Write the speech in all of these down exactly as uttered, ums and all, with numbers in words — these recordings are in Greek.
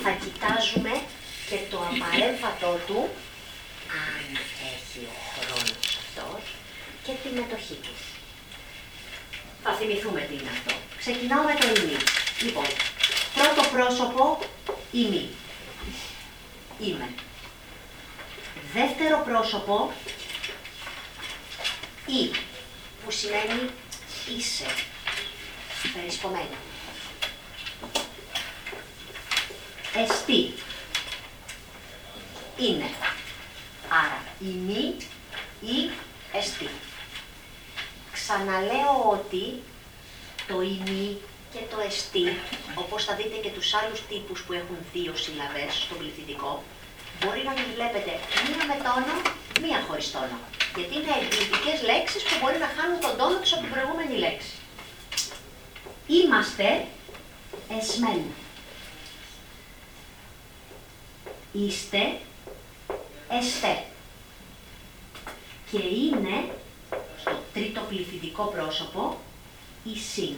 θα κοιτάζουμε και το απαρέμφατό του, αν έχει ο χρόνος αυτός, και τη μετοχή του. Θα θυμηθούμε τι είναι αυτό. Ξεκινάω με το ημί. Λοιπόν, πρώτο πρόσωπο, ημί. Είμαι. Δεύτερο πρόσωπο, ή, που σημαίνει είσαι, περισπομένο. Εστί, είναι. Άρα, ημί ή εστί. Ξαναλέω ότι το ημί και το εστί, όπως θα δείτε και τους άλλους τύπους που έχουν δύο συλλαβές στο πληθυντικό, μπορεί να τις βλέπετε μία με τόνο, μία χωρίς τόνο. Γιατί είναι εγκλητικές λέξεις που μπορεί να χάνουν τον τόνο τους από την προηγούμενη λέξη. Είμαστε εσμέν. Είστε εστέ. Και είναι στο τρίτο πληθυντικό πρόσωπο η συν.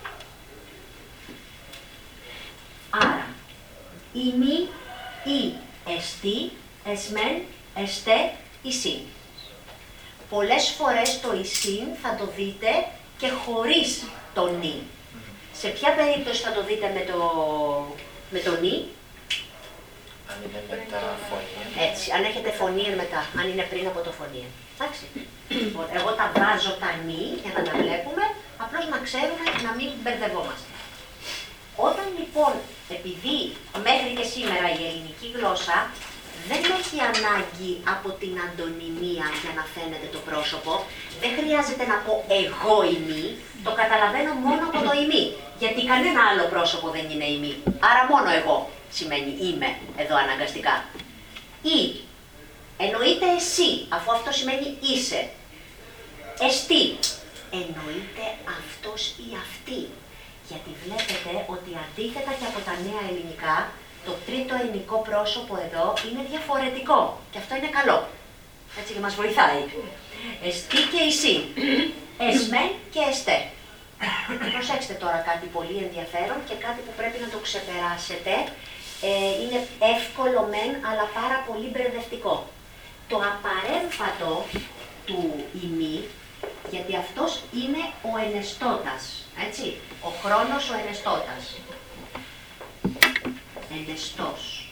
Άρα, ημί ή εστί, εσμέν, εστέ, η-συν. Πολλές φορές το η-συν θα το δείτε και χωρίς το νι. Σε ποια περίπτωση θα το δείτε με το, με το νι? Αν είναι μετά φωνή. Έτσι, αν έχετε φωνή μετά, αν είναι πριν από το φωνή. Εντάξει. Εγώ τα βάζω τα νι για να τα βλέπουμε, απλώς να ξέρουμε να μην μπερδευόμαστε. Όταν λοιπόν, επειδή μέχρι και σήμερα η ελληνική γλώσσα δεν έχει ανάγκη από την αντωνυμία για να φαίνεται το πρόσωπο, δεν χρειάζεται να πω εγώ ημί, το καταλαβαίνω μόνο από το ημί, γιατί κανένα άλλο πρόσωπο δεν είναι ημί, άρα μόνο εγώ σημαίνει είμαι εδώ αναγκαστικά. Ή εννοείται εσύ, αφού αυτό σημαίνει είσαι. Εστί, εννοείται αυτός ή αυτή. Γιατί βλέπετε ότι αντίθετα και από τα νέα ελληνικά, το τρίτο ελληνικό πρόσωπο εδώ είναι διαφορετικό. Και αυτό είναι καλό. Έτσι και μας βοηθάει. Εστί και εσύ. Εσμεν και εστέ. Προσέξτε τώρα κάτι πολύ ενδιαφέρον και κάτι που πρέπει να το ξεπεράσετε. Ε, είναι εύκολο μεν, αλλά πάρα πολύ μπερδευτικό. Το απαρέμφατο του ημί, γιατί αυτός είναι ο ενεστώτας, έτσι, ο χρόνος ο ενεστώτας. Ενεστός.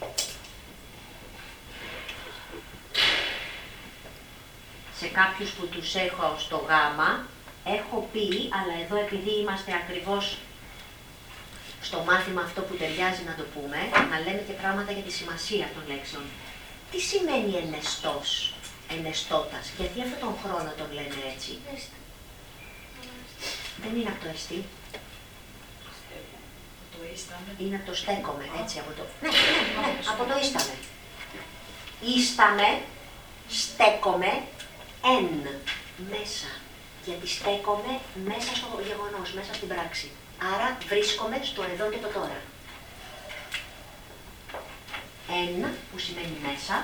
Σε κάποιους που τους έχω στο γάμα, έχω πει, αλλά εδώ επειδή είμαστε ακριβώς στο μάθημα αυτό που ταιριάζει να το πούμε, να λέμε και πράγματα για τη σημασία των λέξεων. Τι σημαίνει ενεστός, ενεστώτας, γιατί αυτόν τον χρόνο τον λένε έτσι? Δεν είναι από το εστί. Είναι από το στέκομαι, έτσι, από το... Ναι, ναι, ναι, από το ίσταμε. Ίσταμε, στέκομαι, εν, μέσα. Γιατί στέκομαι μέσα στο γεγονός, μέσα στην πράξη. Άρα βρίσκομαι στο εδώ και το τώρα. Εν, που σημαίνει μέσα,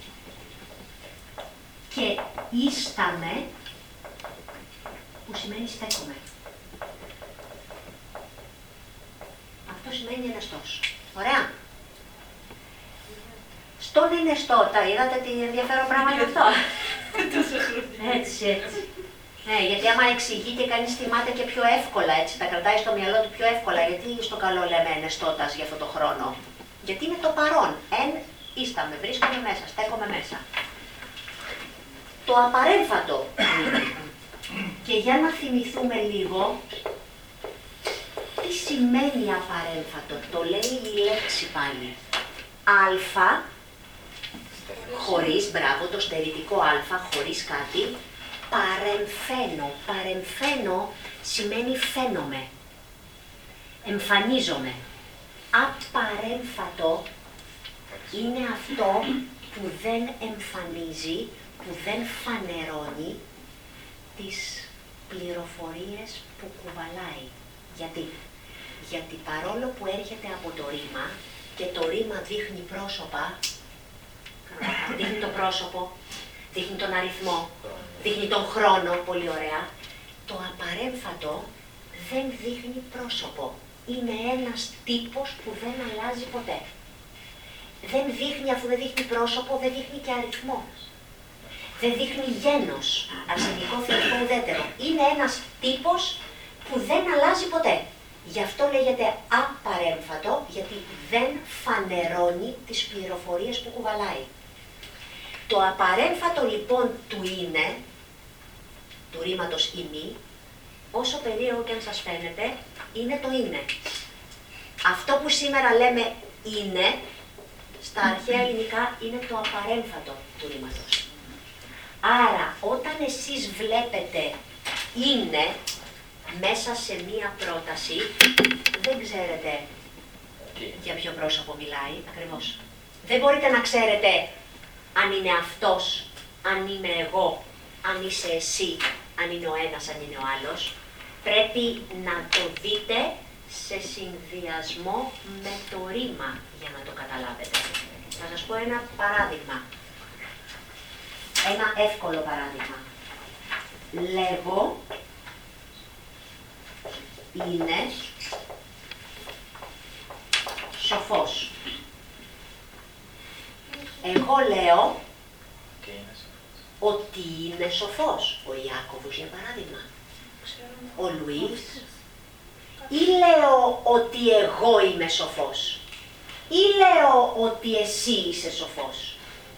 και ίσταμε, που σημαίνει στέκομαι. Αυτό σημαίνει ενεστός. Ωραία. Στον ενεστώτα, είδατε τι ενδιαφέρον πράγμα είναι αυτό? Έτσι, έτσι. Ναι, γιατί άμα εξηγεί και κανείς θυμάται και πιο εύκολα, έτσι, τα κρατάει στο μυαλό του πιο εύκολα. Γιατί στο καλό λέμε ενεστώτας για αυτό το χρόνο? Γιατί είναι το παρόν. Εν, ίσταμε, βρίσκομαι μέσα, στέκομαι μέσα. Το απαρέμφατο είναι. Και για να θυμηθούμε λίγο, τι σημαίνει απαρέμφατο? Το λέει η λέξη πάλι. Αλφα, χωρίς, μπράβο, το στερητικό αλφα, χωρίς κάτι, παρεμφαίνω. Παρεμφαίνω σημαίνει φαίνομαι. Εμφανίζομαι. Απαρέμφατο είναι αυτό που δεν εμφανίζει, που δεν φανερώνει τις πληροφορίες που κουβαλάει. Γιατί? Γιατί παρόλο που έρχεται από το ρήμα και το ρήμα δείχνει πρόσωπα, δείχνει το πρόσωπο, δείχνει τον αριθμό, δείχνει τον χρόνο, πολύ ωραία, το απαρέμφατο δεν δείχνει πρόσωπο. Είναι ένας τύπος που δεν αλλάζει ποτέ. δεν δείχνει, αφού δεν δείχνει πρόσωπο, δεν δείχνει και αριθμό. Δεν δείχνει γένος, αρσενικό, θηλυκό, ουδέτερο. Είναι ένας τύπος που δεν αλλάζει ποτέ. Γι' αυτό λέγεται απαρέμφατο, γιατί δεν φανερώνει τις πληροφορίες που κουβαλάει. Το απαρέμφατο λοιπόν του είναι, του ρήματος ημί, όσο περίεργο και αν σας φαίνεται, είναι το είναι. Αυτό που σήμερα λέμε είναι, στα αρχαία ελληνικά είναι το απαρέμφατο του ρήματος. Άρα, όταν εσείς βλέπετε είναι μέσα σε μία πρόταση, δεν ξέρετε για ποιο πρόσωπο μιλάει, ακριβώς. Δεν μπορείτε να ξέρετε αν είναι αυτός, αν είμαι εγώ, αν είσαι εσύ, αν είναι ο ένας, αν είναι ο άλλος. Πρέπει να το δείτε σε συνδυασμό με το ρήμα για να το καταλάβετε. Θα σας πω ένα παράδειγμα. Ένα εύκολο παράδειγμα. Λέγω είναι σοφός. Εγώ λέω ότι είναι σοφός. Ο Ιάκωβος, για παράδειγμα. Ο Λουίς. Ή λέω ότι εγώ είμαι σοφός. Ή λέω ότι εσύ είσαι σοφός.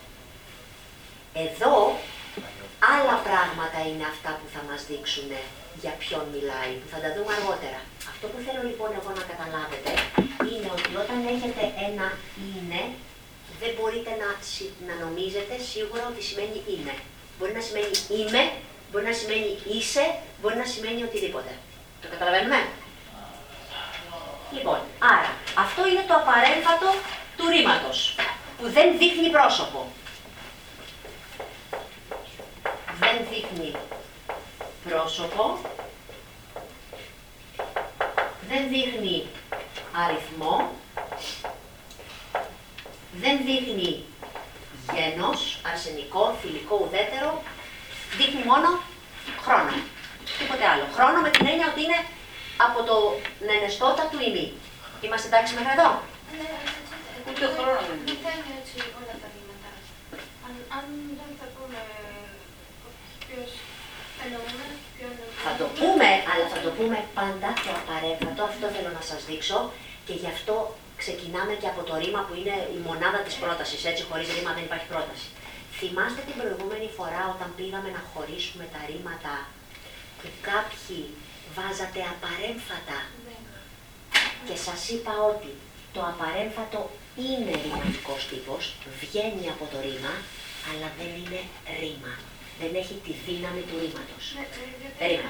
Εδώ άλλα πράγματα είναι αυτά που θα μας δείξουν για ποιον μιλάει, που θα τα δούμε αργότερα. Αυτό που θέλω λοιπόν εγώ να καταλάβετε είναι ότι όταν έχετε ένα είναι, δεν μπορείτε να, να νομίζετε σίγουρα ότι σημαίνει είναι. Μπορεί να σημαίνει είμαι, μπορεί να σημαίνει είσαι, μπορεί να σημαίνει οτιδήποτε. Το καταλαβαίνουμε? Λοιπόν, άρα, αυτό είναι το απαρέμφατο του ρήματος, που δεν δείχνει πρόσωπο. Δεν δείχνει πρόσωπο, δεν δείχνει αριθμό, δεν δείχνει γένος, αρσενικό, θηλυκό, ουδέτερο, δείχνει μόνο χρόνο. Τίποτε άλλο. Χρόνο με την έννοια ότι είναι από το νενεστότα του ημί. Είμαστε εντάξει μέχρι εδώ? Ναι, ούτε χρόνο δεν είναι. Δεν είναι έτσι όλα τα ρήματα. Αν δεν θα πούμε ποιος εννοούμε, ποιο εννοούμε. Θα το πούμε, αλλά θα το πούμε πάντα το απαρέμφατο. Αυτό θέλω να σας δείξω και γι' αυτό ξεκινάμε και από το ρήμα που είναι η μονάδα της πρότασης. Έτσι, χωρίς ρήμα δεν υπάρχει πρόταση. Θυμάστε την προηγούμενη φορά όταν πήγαμε να χωρίσουμε τα ρήματα που κάποιοι βάζατε απαρέμφατα και σας είπα ότι το απαρέμφατο είναι ρηματικός τύπος, βγαίνει από το ρήμα, αλλά δεν είναι ρήμα. Δεν έχει τη δύναμη του ρήματος. Ρήμα.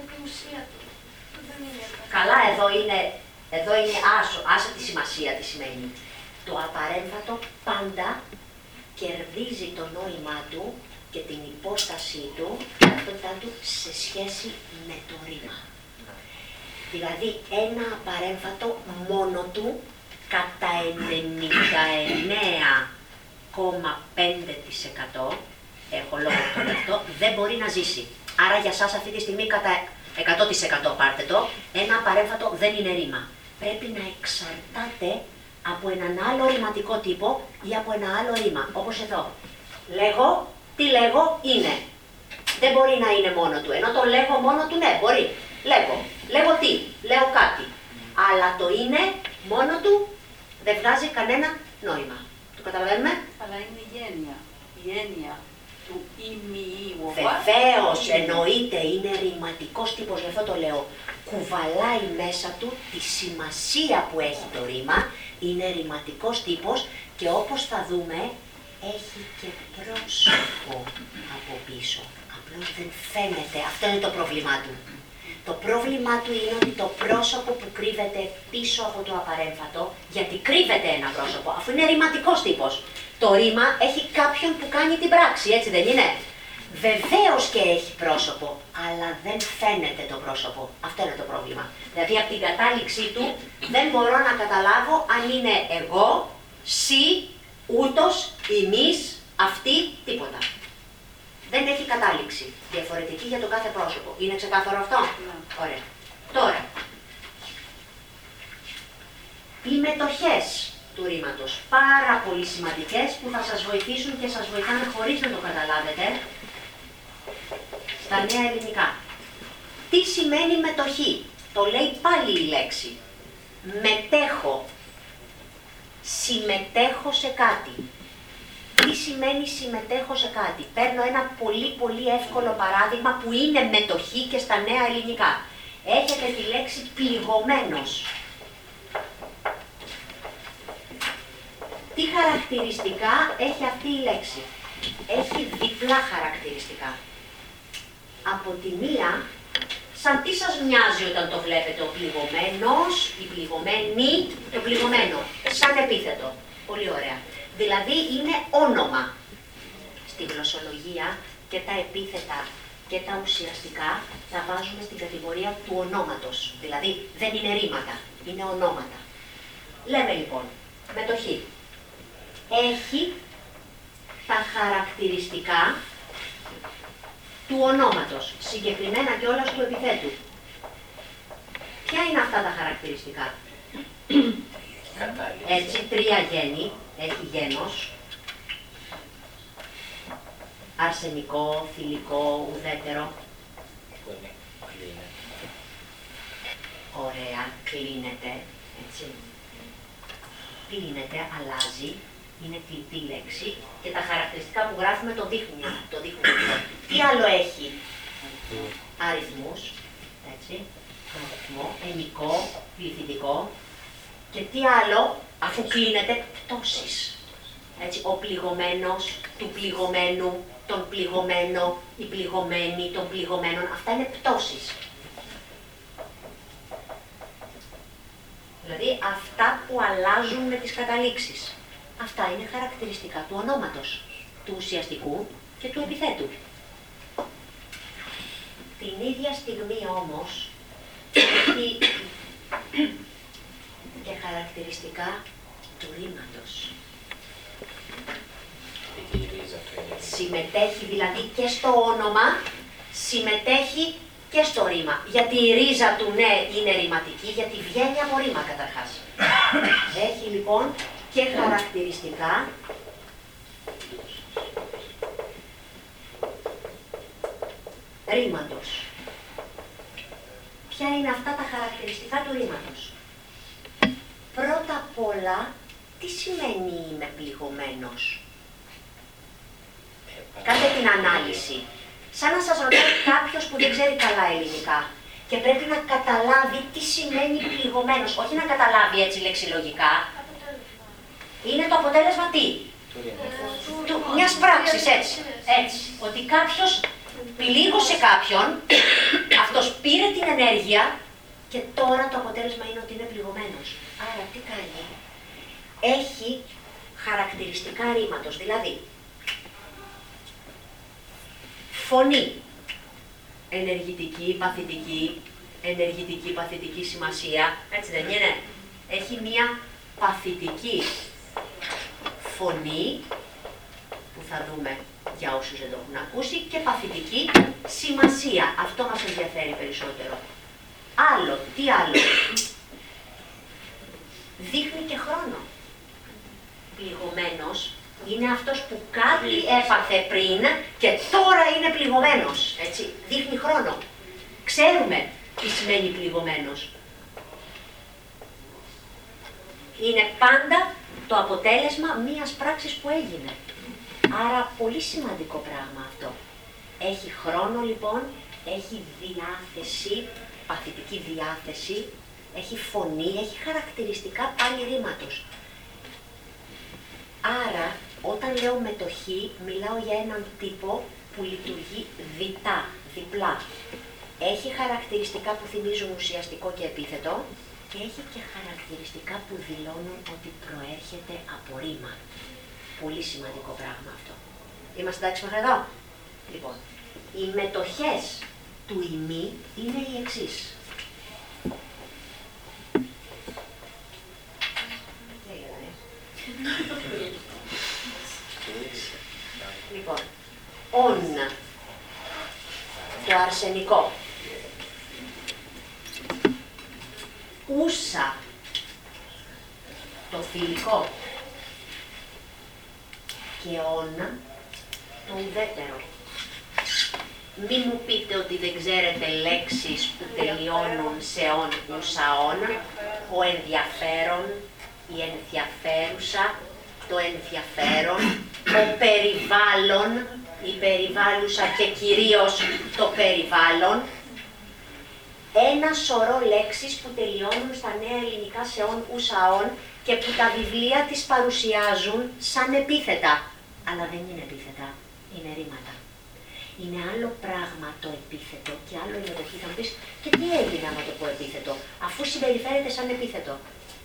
Καλά, εδώ είναι, εδώ είναι άσο, άσε τη σημασία τι σημαίνει. Το απαρέμφατο πάντα κερδίζει το νόημά του και την υπόστασή του, την ταυτότητά του σε σχέση με το ρήμα. Δηλαδή, ένα απαρέμφατο μόνο του κατά ενενήντα εννέα κόμμα πέντε τοις εκατό, έχω λόγο τον αυτό, δεν μπορεί να ζήσει. Άρα για σας αυτή τη στιγμή κατά εκατό τοις εκατό πάρτε το, ένα απαρέμφατο δεν είναι ρήμα. Πρέπει να εξαρτάται από έναν άλλο ρηματικό τύπο ή από ένα άλλο ρήμα, όπως εδώ. Λέγω, τι λέγω, είναι. Δεν μπορεί να είναι μόνο του, ενώ το λέγω μόνο του, ναι, μπορεί. Λέγω, λέγω τι, λέω κάτι. Αλλά το είναι μόνο του δεν βγάζει κανένα νόημα. Το καταλαβαίνουμε? Αλλά είναι η έννοια, η έννοια του ημιού. Βεβαίως, εννοείται, είναι ρηματικός τύπος, γι' αυτό το λέω. Κουβαλάει μέσα του τη σημασία που έχει το ρήμα, είναι ρηματικός τύπος και όπως θα δούμε, έχει και πρόσωπο από πίσω. Απλώς δεν φαίνεται, αυτό είναι το πρόβλημά του. Το πρόβλημά του είναι ότι το πρόσωπο που κρύβεται πίσω από το απαρέμφατο, γιατί κρύβεται ένα πρόσωπο, αφού είναι ρηματικός τύπος. Το ρήμα έχει κάποιον που κάνει την πράξη, έτσι δεν είναι? Βεβαίως και έχει πρόσωπο, αλλά δεν φαίνεται το πρόσωπο. Αυτό είναι το πρόβλημα. Δηλαδή από την κατάληξή του δεν μπορώ να καταλάβω αν είναι εγώ, σι, ούτως, εμείς, αυτή, τίποτα. Δεν έχει κατάληξη. Διαφορετική για το κάθε πρόσωπο. Είναι ξεκάθαρο αυτό? Ναι. Ωραία. Τώρα, οι μετοχές του ρήματος. Πάρα πολύ σημαντικές που θα σας βοηθήσουν και σας βοηθάνε χωρίς να το καταλάβετε στα νέα ελληνικά. Τι σημαίνει μετοχή? Το λέει πάλι η λέξη. Μετέχω. Συμμετέχω σε κάτι. Τι σημαίνει συμμετέχω σε κάτι? Παίρνω ένα πολύ πολύ εύκολο παράδειγμα που είναι μετοχή και στα νέα ελληνικά. Έχετε τη λέξη πληγωμένος. Τι χαρακτηριστικά έχει αυτή η λέξη? Έχει διπλά χαρακτηριστικά. Από τη μία, σαν τι σας μοιάζει όταν το βλέπετε ο πληγωμένος, η πληγωμένη, το πληγωμένο, σαν επίθετο. Πολύ ωραία. Δηλαδή είναι όνομα. Στη γλωσσολογία και τα επίθετα και τα ουσιαστικά τα βάζουμε στην κατηγορία του ονόματος. Δηλαδή δεν είναι ρήματα, είναι ονόματα. Λέμε λοιπόν, μετοχή. Έχει τα χαρακτηριστικά του ονόματος, συγκεκριμένα κιόλας του επιθέτου. Ποια είναι αυτά τα χαρακτηριστικά? Έτσι, τρία γέννη, έχει γένος, αρσενικό, θηλυκό, ουδέτερο. Ωραία, κλείνεται, έτσι. Κλείνεται, αλλάζει, είναι κλειτή λέξη και τα χαρακτηριστικά που γράφουμε το δείχνουν. Το δείχνουν. Τι άλλο έχει? Αριθμούς, έτσι, αριθμό, ενικό, πληθυντικό. Και τι άλλο, αφού κλείνεται, πτώσεις. Έτσι, ο πληγωμένος, του πληγωμένου, τον πληγωμένο, η πληγωμένη, των πληγωμένων. Αυτά είναι πτώσεις. Δηλαδή αυτά που αλλάζουν με τις καταλήξεις. Αυτά είναι χαρακτηριστικά του ονόματος, του ουσιαστικού και του επιθέτου. Την ίδια στιγμή όμως έχει και χαρακτηριστικά του ρήματος. Συμμετέχει δηλαδή και στο όνομα, συμμετέχει και στο ρήμα. Γιατί η ρίζα του ναι είναι ρηματική, γιατί βγαίνει από ρήμα καταρχάς. Έχει λοιπόν και χαρακτηριστικά ρήματος. Ποια είναι αυτά τα χαρακτηριστικά του ρήματος? Πρώτα απ' όλα, τι σημαίνει είμαι πληγωμένος? Κάντε την ανάλυση. Σαν να σας ρωτάει κάποιος που δεν ξέρει καλά ελληνικά και πρέπει να καταλάβει τι σημαίνει πληγωμένος. Όχι να καταλάβει έτσι λεξιλογικά. Είναι το αποτέλεσμα τι? Του, μιας πράξης, έτσι. έτσι. Ότι κάποιος πλήγωσε κάποιον, αυτός πήρε την ενέργεια και τώρα το αποτέλεσμα είναι ότι είναι πληγωμένος. Άρα τι κάνει? Έχει χαρακτηριστικά ρήματος, δηλαδή φωνή, ενεργητική, παθητική, ενεργητική, παθητική σημασία, έτσι δεν είναι? Έχει μία παθητική φωνή, που θα δούμε για όσους δεν το έχουν ακούσει, και παθητική σημασία. Αυτό μας ενδιαφέρει περισσότερο. Άλλο, τι άλλο? Δείχνει και χρόνο. Πληγωμένος είναι αυτός που κάτι έπαθε πριν και τώρα είναι πληγωμένος. Έτσι, δείχνει χρόνο. Ξέρουμε τι σημαίνει πληγωμένος. Είναι πάντα το αποτέλεσμα μιας πράξης που έγινε. Άρα πολύ σημαντικό πράγμα αυτό. Έχει χρόνο λοιπόν, έχει διάθεση, παθητική διάθεση, έχει φωνή, έχει χαρακτηριστικά πάλι ρήματος. Άρα, όταν λέω μετοχή, μιλάω για έναν τύπο που λειτουργεί διτά, διπλά. Έχει χαρακτηριστικά που θυμίζουν ουσιαστικό και επίθετο και έχει και χαρακτηριστικά που δηλώνουν ότι προέρχεται από ρήμα. Πολύ σημαντικό πράγμα αυτό. Είμαστε εντάξει μέχρι εδώ? Λοιπόν, οι μετοχές του ημί είναι οι εξής. Λοιπόν, ον, το αρσενικό, ούσα, το θηλυκό. Και ον, το ουδέτερο. Μη μου πείτε ότι δεν ξέρετε λέξεις που τελειώνουν σε ον ούσα ον, ο ενδιαφέρον, η ενδιαφέρουσα, το ενδιαφέρον, ο περιβάλλον, η περιβάλλουσα και κυρίως το περιβάλλον. Ένα σωρό λέξεις που τελειώνουν στα νέα ελληνικά σε ον ούσα ον και που τα βιβλία τις παρουσιάζουν σαν επίθετα. Αλλά δεν είναι επίθετα, είναι ρήματα. Είναι άλλο πράγμα το επίθετο και άλλο είναι το επίθετο. Θα μου πεις, και τι έγινε άμα το πω επίθετο, αφού συμπεριφέρεται σαν επίθετο.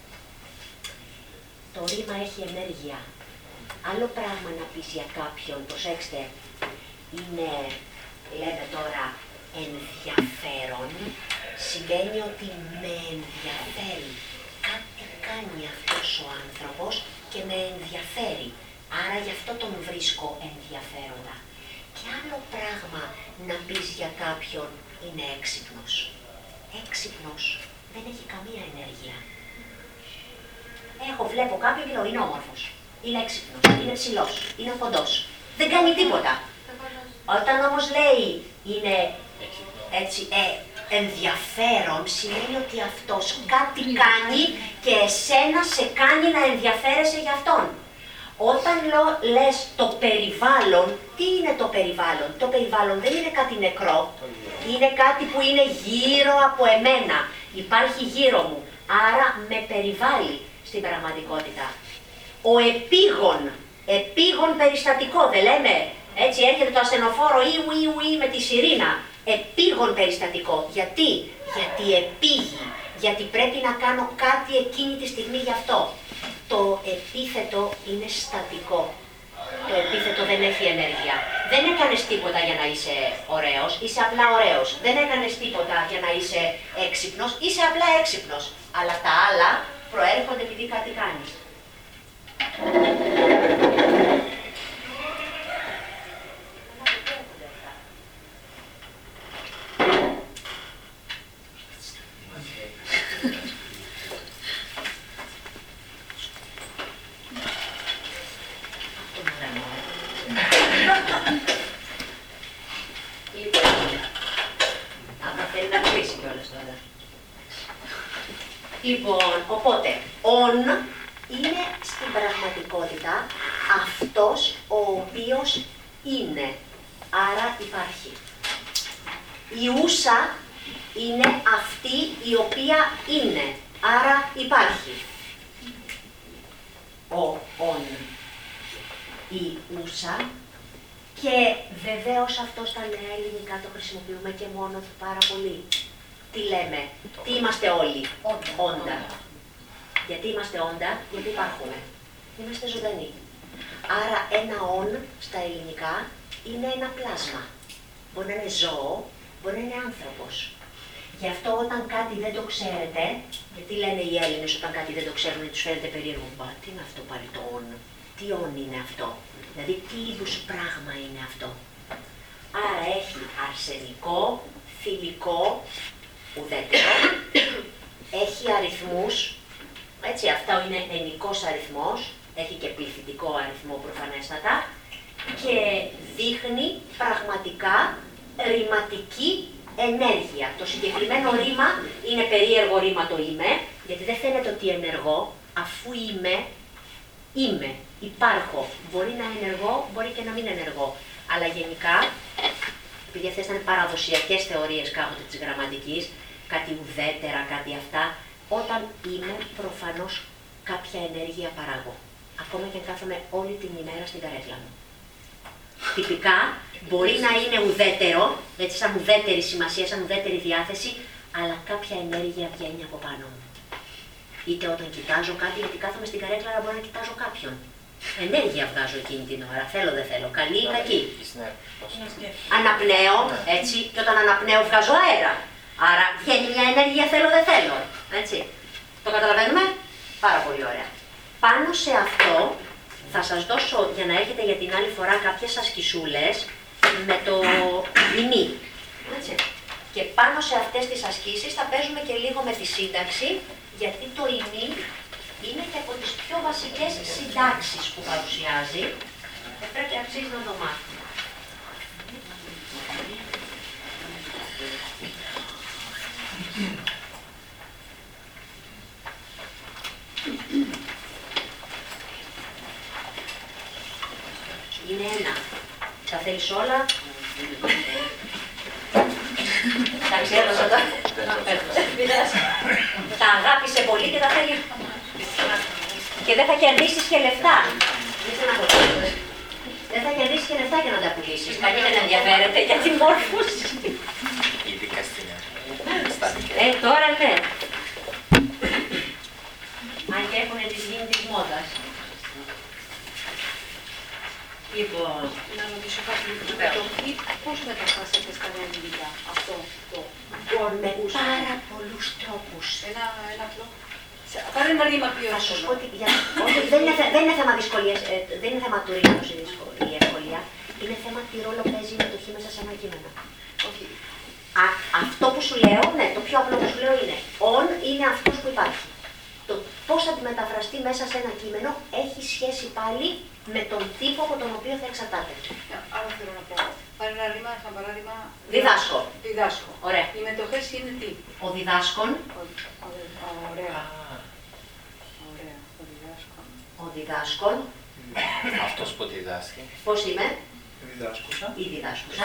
Το ρήμα έχει ενέργεια. Άλλο πράγμα να πεις για κάποιον, προσέξτε, είναι, λέμε τώρα, ενδιαφέρον, σημαίνει ότι με ενδιαφέρει. Κάτι κάνει αυτός ο άνθρωπος και με ενδιαφέρει. Άρα γι' αυτό τον βρίσκω ενδιαφέροντα. Και άλλο πράγμα να πεις για κάποιον είναι έξυπνος. Έξυπνος δεν έχει καμία ενέργεια. Έχω, βλέπω κάποιον και λέω είναι όμορφος, είναι έξυπνος, είναι ψηλός, είναι κοντός. Δεν κάνει τίποτα. Όταν όμως λέει είναι έτσι ε, ενδιαφέρον, σημαίνει ότι αυτός κάτι κάνει και εσένα σε κάνει να ενδιαφέρεσαι για αυτόν. Όταν λό, λες το περιβάλλον, τι είναι το περιβάλλον? Το περιβάλλον δεν είναι κάτι νεκρό, είναι κάτι που είναι γύρω από εμένα, υπάρχει γύρω μου, άρα με περιβάλλει στην πραγματικότητα. Ο επίγον, επίγον περιστατικό, δεν λέμε, έτσι έρχεται το ασθενοφόρο ή ουί ουί με τη σιρήνα, επίγον περιστατικό. Γιατί? Γιατί επίγει, γιατί πρέπει να κάνω κάτι εκείνη τη στιγμή γι' αυτό. Το επίθετο είναι στατικό. Το επίθετο δεν έχει ενέργεια. Δεν έκανες τίποτα για να είσαι ωραίος, είσαι απλά ωραίος. Δεν έκανες τίποτα για να είσαι έξυπνος, είσαι απλά έξυπνος. Αλλά τα άλλα προέρχονται επειδή κάτι κάνεις. Λοιπόν, οπότε, ον είναι στην πραγματικότητα αυτός ο οποίος είναι, άρα υπάρχει. Η ούσα είναι αυτή η οποία είναι, άρα υπάρχει. Ο ον, η ούσα, και βεβαίως αυτό στα νέα ελληνικά το χρησιμοποιούμε και μόνο πάρα πολύ. Τι λέμε, τι είμαστε όλοι, όντα. όντα. Γιατί είμαστε όντα, γιατί υπάρχουμε. Είμαστε ζωντανοί. Άρα ένα ον στα ελληνικά είναι ένα πλάσμα. Μπορεί να είναι ζώο, μπορεί να είναι άνθρωπος. Γι' αυτό όταν κάτι δεν το ξέρετε, γιατί λένε οι Έλληνες όταν κάτι δεν το ξέρουν, τους φαίνεται περίεργο. Μπα, τι είναι αυτό πάλι το ον, τι ον είναι αυτό, δηλαδή τι είδους πράγμα είναι αυτό. Άρα έχει αρσενικό, θηλυκό, ουδέτερο, έχει αριθμούς, έτσι, αυτό είναι ενικός αριθμός, έχει και πληθυντικό αριθμό προφανέστατα και δείχνει πραγματικά ρηματική ενέργεια. Το συγκεκριμένο ρήμα είναι περίεργο ρήμα το είμαι, γιατί δεν φαίνεται ότι ενεργώ, αφού είμαι, είμαι, υπάρχω. Μπορεί να ενεργώ, μπορεί και να μην ενεργώ. Αλλά γενικά, επειδή αυτές ήταν παραδοσιακές θεωρίες κάποτε της γραμματικής, κάτι ουδέτερα, κάτι αυτά, όταν είμαι προφανώς κάποια ενέργεια παράγω. Ακόμα και αν κάθομαι όλη την ημέρα στην καρέκλα μου. Τυπικά μπορεί να είναι ουδέτερο, έτσι σαν ουδέτερη σημασία, σαν ουδέτερη διάθεση, αλλά κάποια ενέργεια βγαίνει από πάνω μου. Είτε όταν κοιτάζω κάτι, γιατί κάθομαι στην καρέκλα, αλλά μπορώ να κοιτάζω κάποιον. Ενέργεια βγάζω εκείνη την ώρα, θέλω δεν θέλω, καλή ή κακή. Αναπνέω, έτσι, και όταν αναπνέω βγάζω αέρα. Άρα βγαίνει μια ενέργεια θέλω δεν θέλω, έτσι. Το καταλαβαίνουμε? Πάρα πολύ ωραία. Πάνω σε αυτό θα σας δώσω, για να έχετε για την άλλη φορά, κάποιες ασκησούλες με το ημί. Έτσι. Και πάνω σε αυτές τις ασκήσεις θα παίζουμε και λίγο με τη σύνταξη, γιατί το ημί είναι και από τις πιο βασικές συντάξεις που παρουσιάζει και πρέπει αξίζει να το μάθουμε. Είναι ένα. Τα θέλεις όλα. Τα ξέχασα τώρα. Τα αγάπησε πολύ και τα θέλει. Και δεν θα κερδίσεις και λεφτά. Δεν θα κερδίσεις και λεφτά για να τα πουλήσεις. Κανείς δεν ενδιαφέρεται για τη μόρφωση. Ειδικά στην Ε, τώρα ναι. Αν και έχουν τη γίνει της μόδας. Λοιπόν, να ρωτήσω κάτι. Μετοχή, πώς μεταφράσετε στα ελληνικά αυτό το με πάρα πολλούς τρόπους. Ένα, ένα απλό. Πάρε ένα ρήμα πιο Θα σου πω ότι για... Όχι, δεν, είναι, δεν είναι θέμα δυσκολίας, ε, δεν είναι θέμα του ρήματος η, η ευκολία. Είναι θέμα τι ρόλο παίζει η μετοχή μέσα σε ένα κείμενο. Όχι. Α, αυτό που σου λέω, ναι, το πιο απλό που σου λέω είναι on είναι αυτός που υπάρχει. Το πώς θα τη μεταφραστεί μέσα σε ένα κείμενο έχει σχέση πάλι με τον τύπο από τον οποίο θα εξαρτάται. Άρα θέλω να πω. Πάρε ένα ρήμα, σαν παράδειγμα. Διδάσκω. Διδάσκω. Ωραία. Οι μετοχές είναι τι. Ο διδάσκων. Ο, ο, ο, ωραία. Ωραία. Ο διδάσκων. Ο διδάσκων. Αυτός που διδάσκει. Πώς είμαι. Διδάσκουσα. Η διδάσκουσα.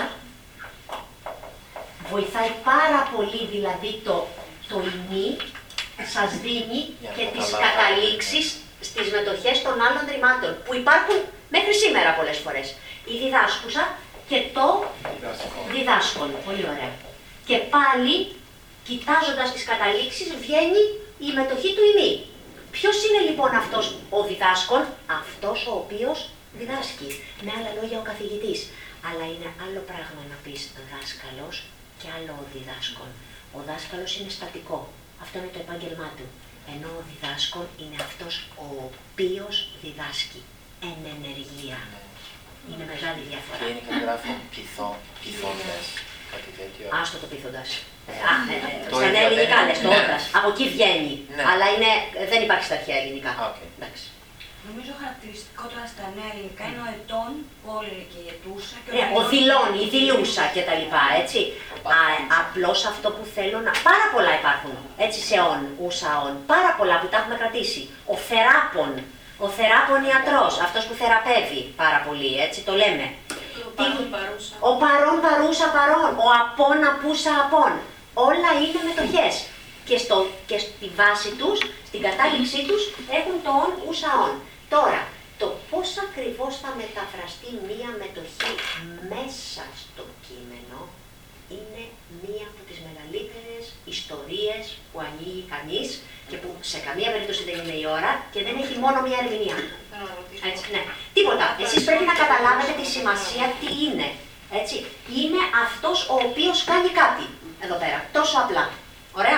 Βοηθάει πάρα πολύ δηλαδή το, το ημί, σας δίνει και τις καταλήξεις στις μετοχές των άλλων ρημάτων που υπάρχουν μέχρι σήμερα πολλές φορές. Η διδάσκουσα και το διδάσκον. Πολύ ωραία. Και πάλι, κοιτάζοντας τις καταλήξεις, βγαίνει η μετοχή του ημί. Ποιος είναι λοιπόν αυτός ο διδάσκον? Αυτός ο οποίος διδάσκει. Με άλλα λόγια ο καθηγητής. Αλλά είναι άλλο πράγμα να πεις δάσκαλος και άλλο ο διδάσκον. Ο δάσκαλος είναι στατικό. Αυτό είναι το επάγγελμά του. Ενώ ο διδάσκον είναι αυτός ο οποίος διδάσκει. Εν ενεργεία. Είναι μεγάλη διαφορά. Και είναι και γράφω πειθό, πειθώντας, κάτι τέτοιο. Άστο το πείθοντας. Α, ναι, ναι. Στα νέα ελληνικά λες, το ότας. Από εκεί βγαίνει. Ναι. Αλλά είναι, δεν υπάρχει στα αρχαία ελληνικά. Okay. Εντάξει. Νομίζω χαρακτηριστικό τώρα στα νέα ελληνικά είναι ο ετών που όλοι και η ετούσα. Και Ναι, ο δηλώνει, η δηλούσα κτλ. Έτσι. Α, απλώς αυτό που θέλω να. Πάρα πολλά υπάρχουν. Έτσι σε ον, ούσα ον. Πάρα πολλά που τα έχουμε κρατήσει. Ο θεράπων. Ο θεράπων ιατρός. Αυτός που θεραπεύει πάρα πολύ. Έτσι το λέμε. Ο παρόν παρούσα. Ο παρόν παρούσα παρόν. Ο απόν απούσα απόν. Όλα είναι μετοχές. Και, στο, και στη βάση τους, στην κατάληξή τους, έχουν το ον ούσα ον. Τώρα, το πώς ακριβώς θα μεταφραστεί μία μετοχή μέσα στο κείμενο είναι μία από τις μεγαλύτερες ιστορίες που ανοίγει κανείς και που σε καμία περίπτωση δεν είναι η ώρα και δεν έχει μόνο μία ερμηνεία. Έτσι, ναι. Τίποτα. Εσείς πρέπει να καταλάβετε τη σημασία τι είναι. Έτσι. Είναι αυτός ο οποίος κάνει κάτι εδώ πέρα. Τόσο απλά. Ωραία.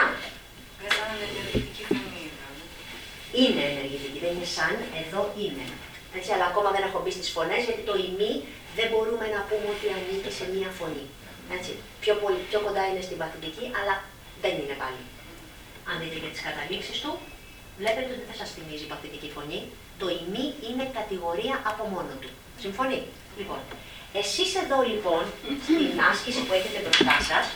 Είναι ενεργητική, δεν είναι σαν, εδώ είναι. Έτσι, αλλά ακόμα δεν έχω μπει στις φωνές, γιατί το ημί δεν μπορούμε να πούμε ότι ανήκει σε μία φωνή. Έτσι, πιο, πολύ, πιο κοντά είναι στην παθητική, αλλά δεν είναι πάλι. Αν δείτε και τις καταλήξεις του, βλέπετε ότι δεν σας θυμίζει η παθητική φωνή. Το ημί είναι κατηγορία από μόνο του. Συμφωνεί? Λοιπόν, εσείς εδώ λοιπόν, στην άσκηση που έχετε μπροστά σας,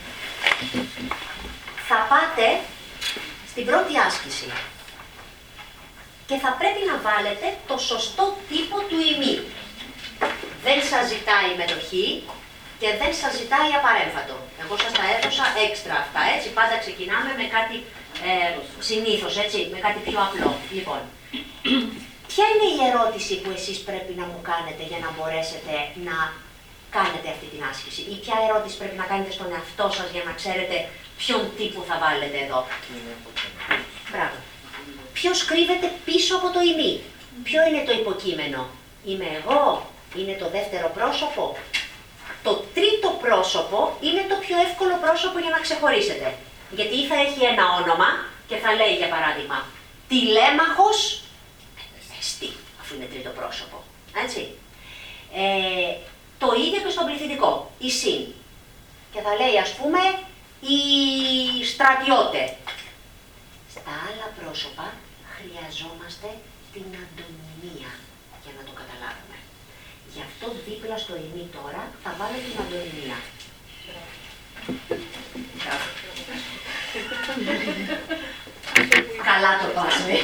θα πάτε στην πρώτη άσκηση και θα πρέπει να βάλετε το σωστό τύπο του ημί. Δεν σας ζητάει μετοχή και δεν σας ζητάει απαρέμφατο. Εγώ σας τα έδωσα έξτρα αυτά, έτσι, πάντα ξεκινάμε με κάτι ε, συνήθως, έτσι, με κάτι πιο απλό. Λοιπόν, ποια είναι η ερώτηση που εσείς πρέπει να μου κάνετε για να μπορέσετε να κάνετε αυτή την άσκηση ή ποια ερώτηση πρέπει να κάνετε στον εαυτό σας για να ξέρετε ποιον τύπο θα βάλετε εδώ. Μπράβο. Ποιος κρύβεται πίσω από το ημί. Ποιο είναι το υποκείμενο. Είμαι εγώ. Είναι το δεύτερο πρόσωπο. Το τρίτο πρόσωπο είναι το πιο εύκολο πρόσωπο για να ξεχωρίσετε. Γιατί ή θα έχει ένα όνομα και θα λέει για παράδειγμα τηλέμαχος εστί, αφού είναι τρίτο πρόσωπο. Έτσι. Ε, το ίδιο και στον πληθυντικό. Η συν. Και θα λέει ας πούμε οι στρατιώτε. Στα άλλα πρόσωπα χρειαζόμαστε την αντωνυμία για να το καταλάβουμε. Γι' αυτό δίπλα στο ημί τώρα θα βάλω την αντωνυμία. Καλά το πας, ναι.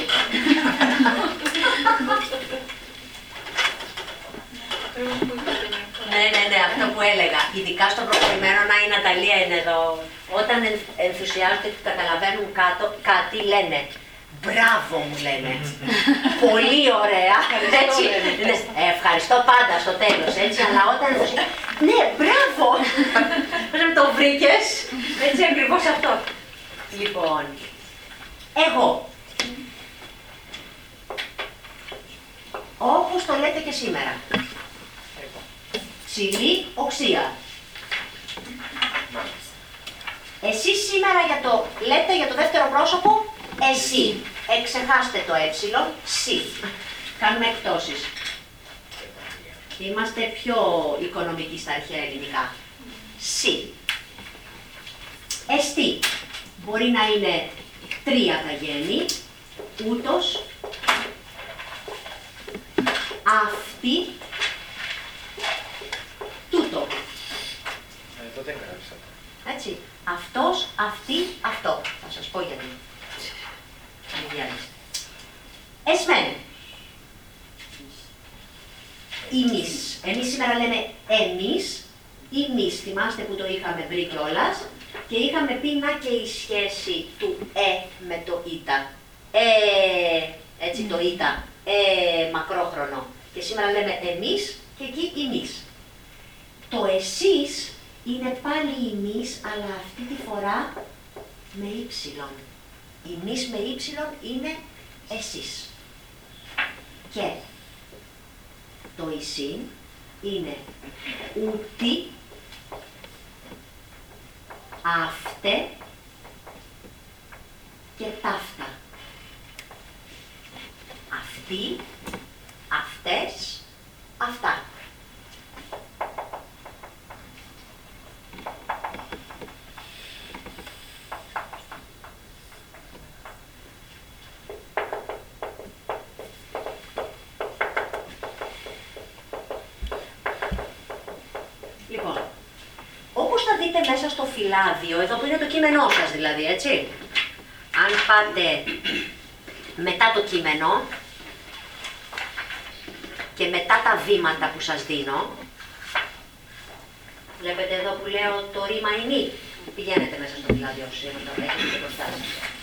Ναι, ναι, ναι, αυτό που έλεγα. Ειδικά στο προχωρημένο, να η Ναταλία είναι εδώ. Όταν ενθουσιάζονται και καταλαβαίνουν κάτω, κάτι λένε. Μπράβο μου λένε. Πολύ ωραία. Έτσι. Ναι, ευχαριστώ πάντα στο τέλος, έτσι, αλλά όταν ενθουσιάζονται. Ναι, μπράβο. Δεν το βρήκες. Έτσι ακριβώς αυτό. Λοιπόν, εγώ. Όπως το λέτε και σήμερα. Ψηλή οξία. Εσείς σήμερα για το, λέτε για το δεύτερο πρόσωπο, εσύ. Εξεχάστε το ε, σι. Κάνουμε εκτόσεις. Είμαστε πιο οικονομικοί στα αρχαία ελληνικά. Σι. Εστί. Μπορεί να είναι τρία τα γέννη. Ούτως. Αυτή. Τούτο. Ε, τότε έγραψα. Έτσι. Αυτός, αυτή, αυτό. Θα σας πω γιατί. Εσμέν. Εμείς. Εμείς σήμερα λέμε εμείς. Εμείς. Θυμάστε που το είχαμε βρει κιόλας. Και είχαμε πει να και η σχέση του ε με το ήτα. Ε, έτσι το ήτα. Ε, μακρόχρονο. Και σήμερα λέμε εμείς και εκεί εμείς. Το εσείς είναι πάλι εμείς, αλλά αυτή τη φορά με ύψιλον. Εμείς με ύψιλον είναι εσείς. Και το εσύν είναι ούτι, αύτε και ταύτα. Αυτοί, αυτές, αυτά. Λοιπόν, όπως θα δείτε μέσα στο φυλάδιο, εδώ που είναι το κείμενό σας δηλαδή, έτσι. Αν πάτε μετά το κείμενο και μετά τα βήματα που σας δίνω, βλέπετε εδώ που λέω το ρήμα ημί. Πηγαίνετε μέσα στο φυλάδιο σας, για να το έχετε μπροστά σας.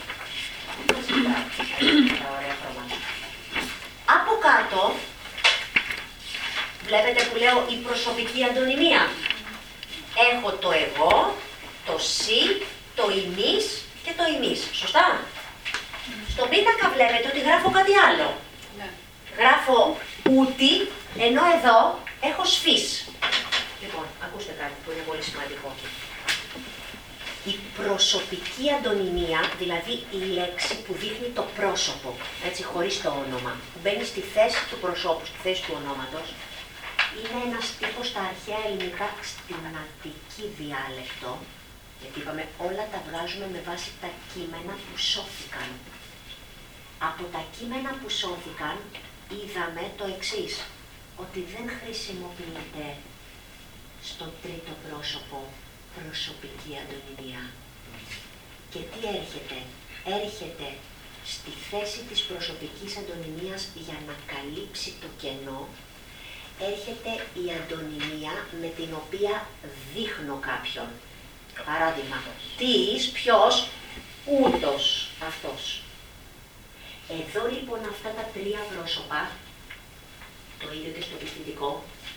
Τα ωραία χρώματα. Από κάτω, βλέπετε που λέω η προσωπική αντωνυμία. Έχω το εγώ, το σι, το εμείς και το εμείς. Σωστά? Στον πίνακα βλέπετε ότι γράφω κάτι άλλο. Ναι. Γράφω ούτι, ενώ εδώ έχω σφίς. Λοιπόν, ακούστε κάτι που είναι πολύ σημαντικό. Η προσωπική αντωνυμία, δηλαδή η λέξη που δείχνει το πρόσωπο, έτσι χωρίς το όνομα, που μπαίνει στη θέση του προσώπου, στη θέση του ονόματος, είναι ένας τύπος στα αρχαία ελληνικά στην Αττική διάλεκτο, γιατί είπαμε όλα τα βγάζουμε με βάση τα κείμενα που σώθηκαν. Από τα κείμενα που σώθηκαν είδαμε το εξής, ότι δεν χρησιμοποιείται στο τρίτο πρόσωπο προσωπική αντωνυμία. Και τι έρχεται? Έρχεται στη θέση της προσωπικής αντωνυμίας για να καλύψει το κενό, έρχεται η αντωνυμία με την οποία δείχνω κάποιον. Παράδειγμα, τις, ποιος, ούτος, αυτός. Εδώ λοιπόν αυτά τα τρία πρόσωπα, το ίδιο και στο πληθυντικό,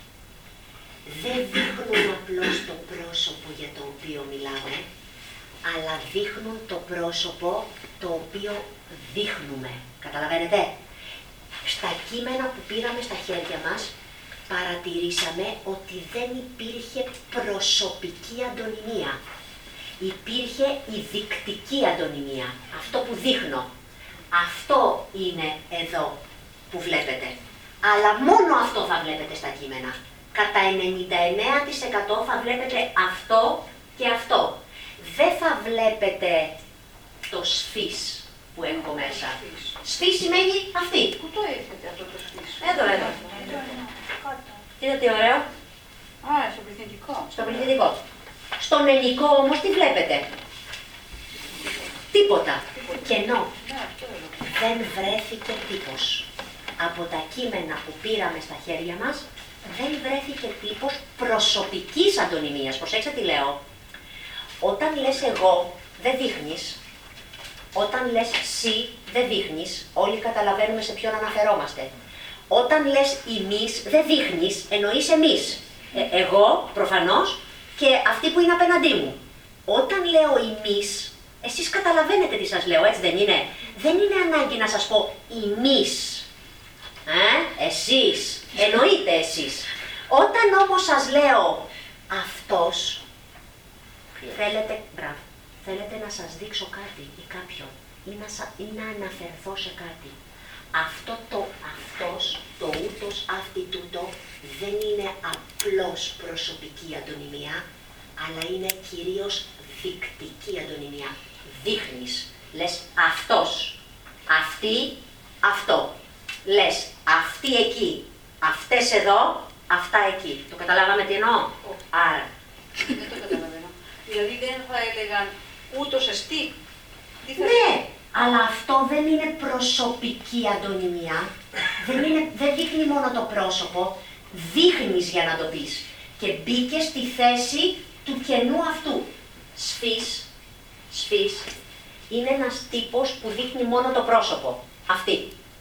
δεν δείχνουν απλώς το πρόσωπο για το οποίο μιλάμε, αλλά δείχνουν το πρόσωπο το οποίο δείχνουμε. Καταλαβαίνετε? Στα κείμενα που πήραμε στα χέρια μας, παρατηρήσαμε ότι δεν υπήρχε προσωπική αντωνυμία. Υπήρχε η δεικτική αντωνυμία, αυτό που δείχνω. Αυτό είναι εδώ που βλέπετε. Αλλά μόνο αυτό θα βλέπετε στα κείμενα. Κατά ενενήντα εννέα τοις εκατό θα βλέπετε αυτό και αυτό. Δεν θα βλέπετε το σφίς που που έχω μέσα. Σφί σημαίνει αυτή. Πού το έχετε αυτό το σφίς? Εδώ, εδώ. Κάτω. Κοίτα τι ωραίο. Α, στο πληθυντικό. Στο πληθυντικό. Στον ελληνικό όμως τι βλέπετε? Τίποτα. Κενό. Ναι, αυτό εδώ. Δεν βρέθηκε τύπος. Από τα κείμενα που πήραμε στα χέρια μας, δεν βρέθηκε τύπος προσωπικής αντωνυμίας. Προσέξτε τι λέω. Όταν λες εγώ, δεν δείχνεις. Όταν λες σι, δεν δείχνεις. Όλοι καταλαβαίνουμε σε ποιον αναφερόμαστε. Όταν λες εμείς, δεν δείχνεις, εννοείς εμείς. Ε, εγώ, προφανώς, και αυτοί που είναι απέναντί μου. Όταν λέω εμείς, εσείς καταλαβαίνετε τι σας λέω, έτσι δεν είναι? Δεν είναι ανάγκη να σας πω εμείς. Ε, εσείς, εννοείτε εσείς. Όταν όμως σας λέω αυτός, θέλετε, μπράβο, θέλετε να σας δείξω κάτι ή κάποιον ή να, σα, ή να αναφερθώ σε κάτι. Αυτό το αυτός, το ούτος, αυτή τούτο, δεν είναι απλώς προσωπική αντωνυμία, αλλά είναι κυρίως δεικτική αντωνυμία. Δείχνεις, λες αυτός, αυτή, αυτό. Λες αυτή εκεί, αυτές εδώ, αυτά εκεί. Το καταλάβαμε τι εννοώ? Άρα. Δεν το καταλαβαίνω. Δηλαδή δεν θα έλεγαν ούτως εστί. Τι θα Ναι, αλλά αυτό δεν είναι προσωπική αντωνυμία. Δεν, είναι, δεν δείχνει μόνο το πρόσωπο. Δείχνεις για να το πεις. Και μπήκε στη θέση του κενού αυτού. Σφίς, σφίς, είναι ένας τύπος που δείχνει μόνο το πρόσωπο. Αυτή.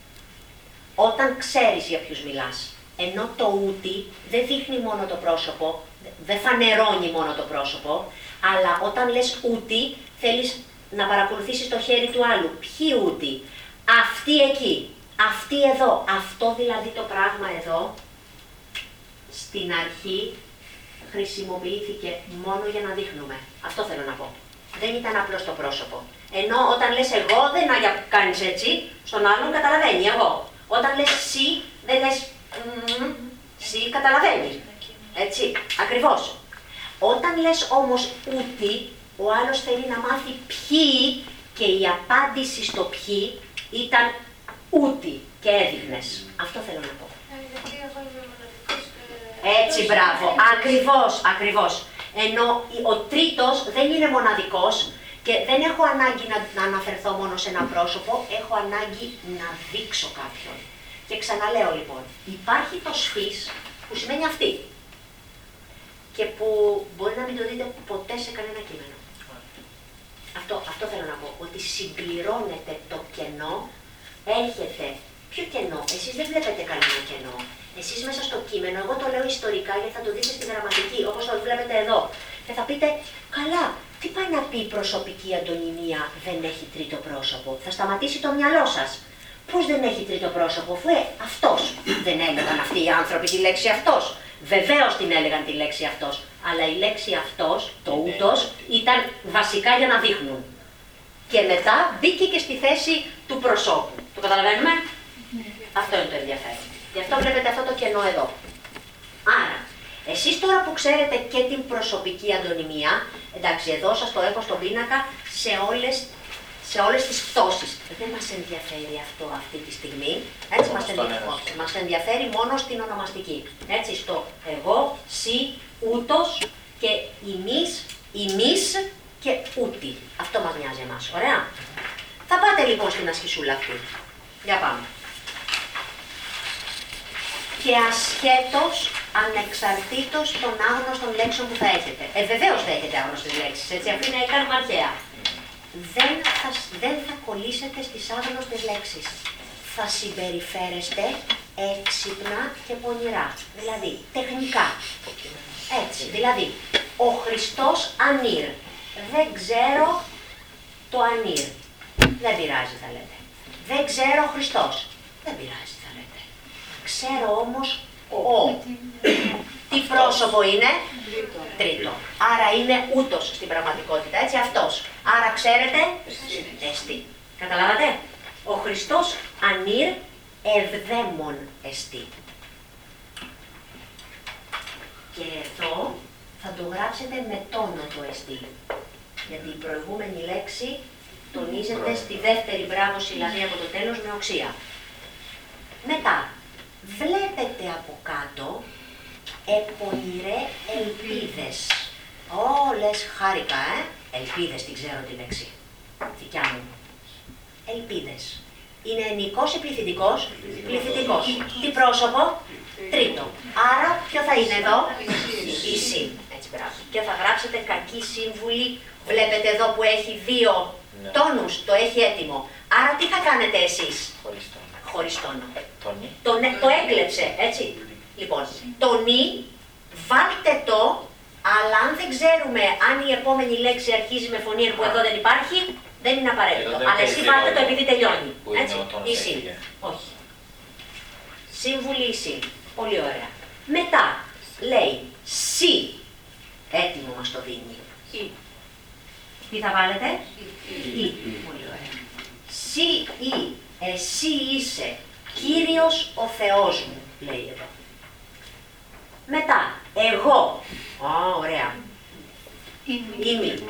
Όταν ξέρεις για ποιους μιλάς. Ενώ το ούτι δεν δείχνει μόνο το πρόσωπο, δεν φανερώνει μόνο το πρόσωπο, αλλά όταν λες ούτι, θέλεις να παρακολουθήσεις το χέρι του άλλου. Ποιοι ούτι? Αυτή εκεί, αυτή εδώ, αυτό δηλαδή το πράγμα εδώ, στην αρχή χρησιμοποιήθηκε μόνο για να δείχνουμε. Αυτό θέλω να πω. Δεν ήταν απλώς το πρόσωπο. Ενώ όταν λες εγώ, δεν είναι για κάνεις έτσι, στον άλλον καταλαβαίνει εγώ. Όταν λες σι, δεν λες mm, σι, καταλαβαίνει. Έτσι, ακριβώς. Όταν λες όμως ούτι, ο άλλος θέλει να μάθει ποιοι και η απάντηση στο ποιοι ήταν ούτι και έδειχνες. Αυτό θέλω να πω. Γιατί εγώ είμαι μοναδικός και... Έτσι, μπράβο. Ακριβώς, ακριβώς. Ενώ ο τρίτος δεν είναι μοναδικός και δεν έχω ανάγκη να, να αναφερθώ μόνο σε ένα πρόσωπο, έχω ανάγκη να δείξω κάποιον. Και ξαναλέω λοιπόν, υπάρχει το σφίς που σημαίνει αυτή και που μπορεί να μην το δείτε ποτέ σε κανένα κείμενο. Αυτό, αυτό θέλω να πω, ότι συμπληρώνεται το κενό, έρχεται. Ποιο κενό? Εσείς δεν βλέπετε κανένα κενό. Εσείς μέσα στο κείμενο, εγώ το λέω ιστορικά γιατί θα το δείτε στην γραμματική, όπως το βλέπετε εδώ. Και θα πείτε, καλά, τι πάει να πει προσωπική αντωνυμία δεν έχει τρίτο πρόσωπο? Θα σταματήσει το μυαλό σας. Πώς δεν έχει τρίτο πρόσωπο, αφού ε, αυτός. Δεν έλεγαν αυτοί οι άνθρωποι τη λέξη αυτός. Βεβαίως την έλεγαν τη λέξη αυτός. Αλλά η λέξη αυτός, το ούτος, ήταν βασικά για να δείχνουν. Και μετά μπήκε και στη θέση του προσώπου. Το καταλαβαίνουμε? Ναι. Αυτό είναι το ενδιαφέρον. Γι' αυτό βλέπετε αυτό το κενό εδώ. Άρα, εσείς τώρα που ξέρετε και την προσωπική αντωνυμία, εντάξει, εδώ σας το έχω στον πίνακα σε όλες, σε όλες τις πτώσεις. Δεν μας ενδιαφέρει αυτό αυτή τη στιγμή, έτσι μας ενδιαφέρει. Μας ενδιαφέρει μόνο στην ονομαστική. Έτσι, στο εγώ, σι, ούτος και ημείς, ημείς και ούτι. Αυτό μας νοιάζει εμάς, ωραία. Θα πάτε λοιπόν στην ασκησούλα αυτή. Για πάμε. Και ασχέτως, ανεξαρτήτως των άγνωστων λέξεων που θα έχετε. Ε, βεβαίως θα έχετε άγνωστες λέξεις, έτσι, αφού είναι κάνουμε αρχαία. Δεν θα, δεν θα κολλήσετε στις άγνωστες λέξεις. Θα συμπεριφέρεστε έξυπνα και πονηρά. Δηλαδή, τεχνικά. Έτσι, δηλαδή, ο Χριστός ανήρ. Δεν ξέρω το ανήρ. Δεν πειράζει, θα λέτε. Δεν ξέρω ο Χριστός. Δεν πειράζει, θα λέτε. Ξέρω όμως ο. Τι πρόσωπο είναι? Τρίτο. Τρίτο. Άρα είναι ούτος στην πραγματικότητα, έτσι, αυτός. Άρα ξέρετε, εστί. Καταλάβατε? Ο Χριστός ανήρ ευδαίμον εστί. Και εδώ θα το γράψετε με τόνο το εστί. Γιατί η προηγούμενη λέξη τονίζεται στη δεύτερη μπράβο συλλαβή από το τέλος με οξία. Μετά, βλέπετε από κάτω επονηρέ ελπίδες. Ω, λες χάρηκα, ε! Ελπίδες, την ξέρω τη λέξη. Δικιά μου. Ελπίδες. Είναι ενικός ή πληθυντικός? Πληθυντικός. Τι πρόσωπο? Τρίτο. Άρα, ποιο θα είναι εδώ? Η συν. Έτσι, μπράβο. Και θα γράψετε κακή σύμβουλη. Βλέπετε εδώ που έχει δύο ναι. τόνους. Το έχει έτοιμο. Άρα, τι θα κάνετε εσείς? Χωρίς τόνο. Χωρίς τόνο. Τόνι. Το, το έκλεψε, έτσι. Λοιπόν, το νι, βάλτε το, αλλά αν δεν ξέρουμε αν η επόμενη λέξη αρχίζει με φωνή που εδώ δεν υπάρχει, δεν είναι απαραίτητο. Δεν αλλά εσύ βάλτε το επειδή τελειώνει. Που Έτσι, η συν. Όχι. Σύμβουλη η συν. Πολύ ωραία. Μετά λέει σι. Έτοιμο μας το δίνει. Ή. Τι θα βάλετε? Ή. Πολύ ωραία. Σι ή. Εσύ είσαι Κύριος ο Θεός μου, λέει εδώ. Μετά, εγώ. Ω, ωραία. Είμαι.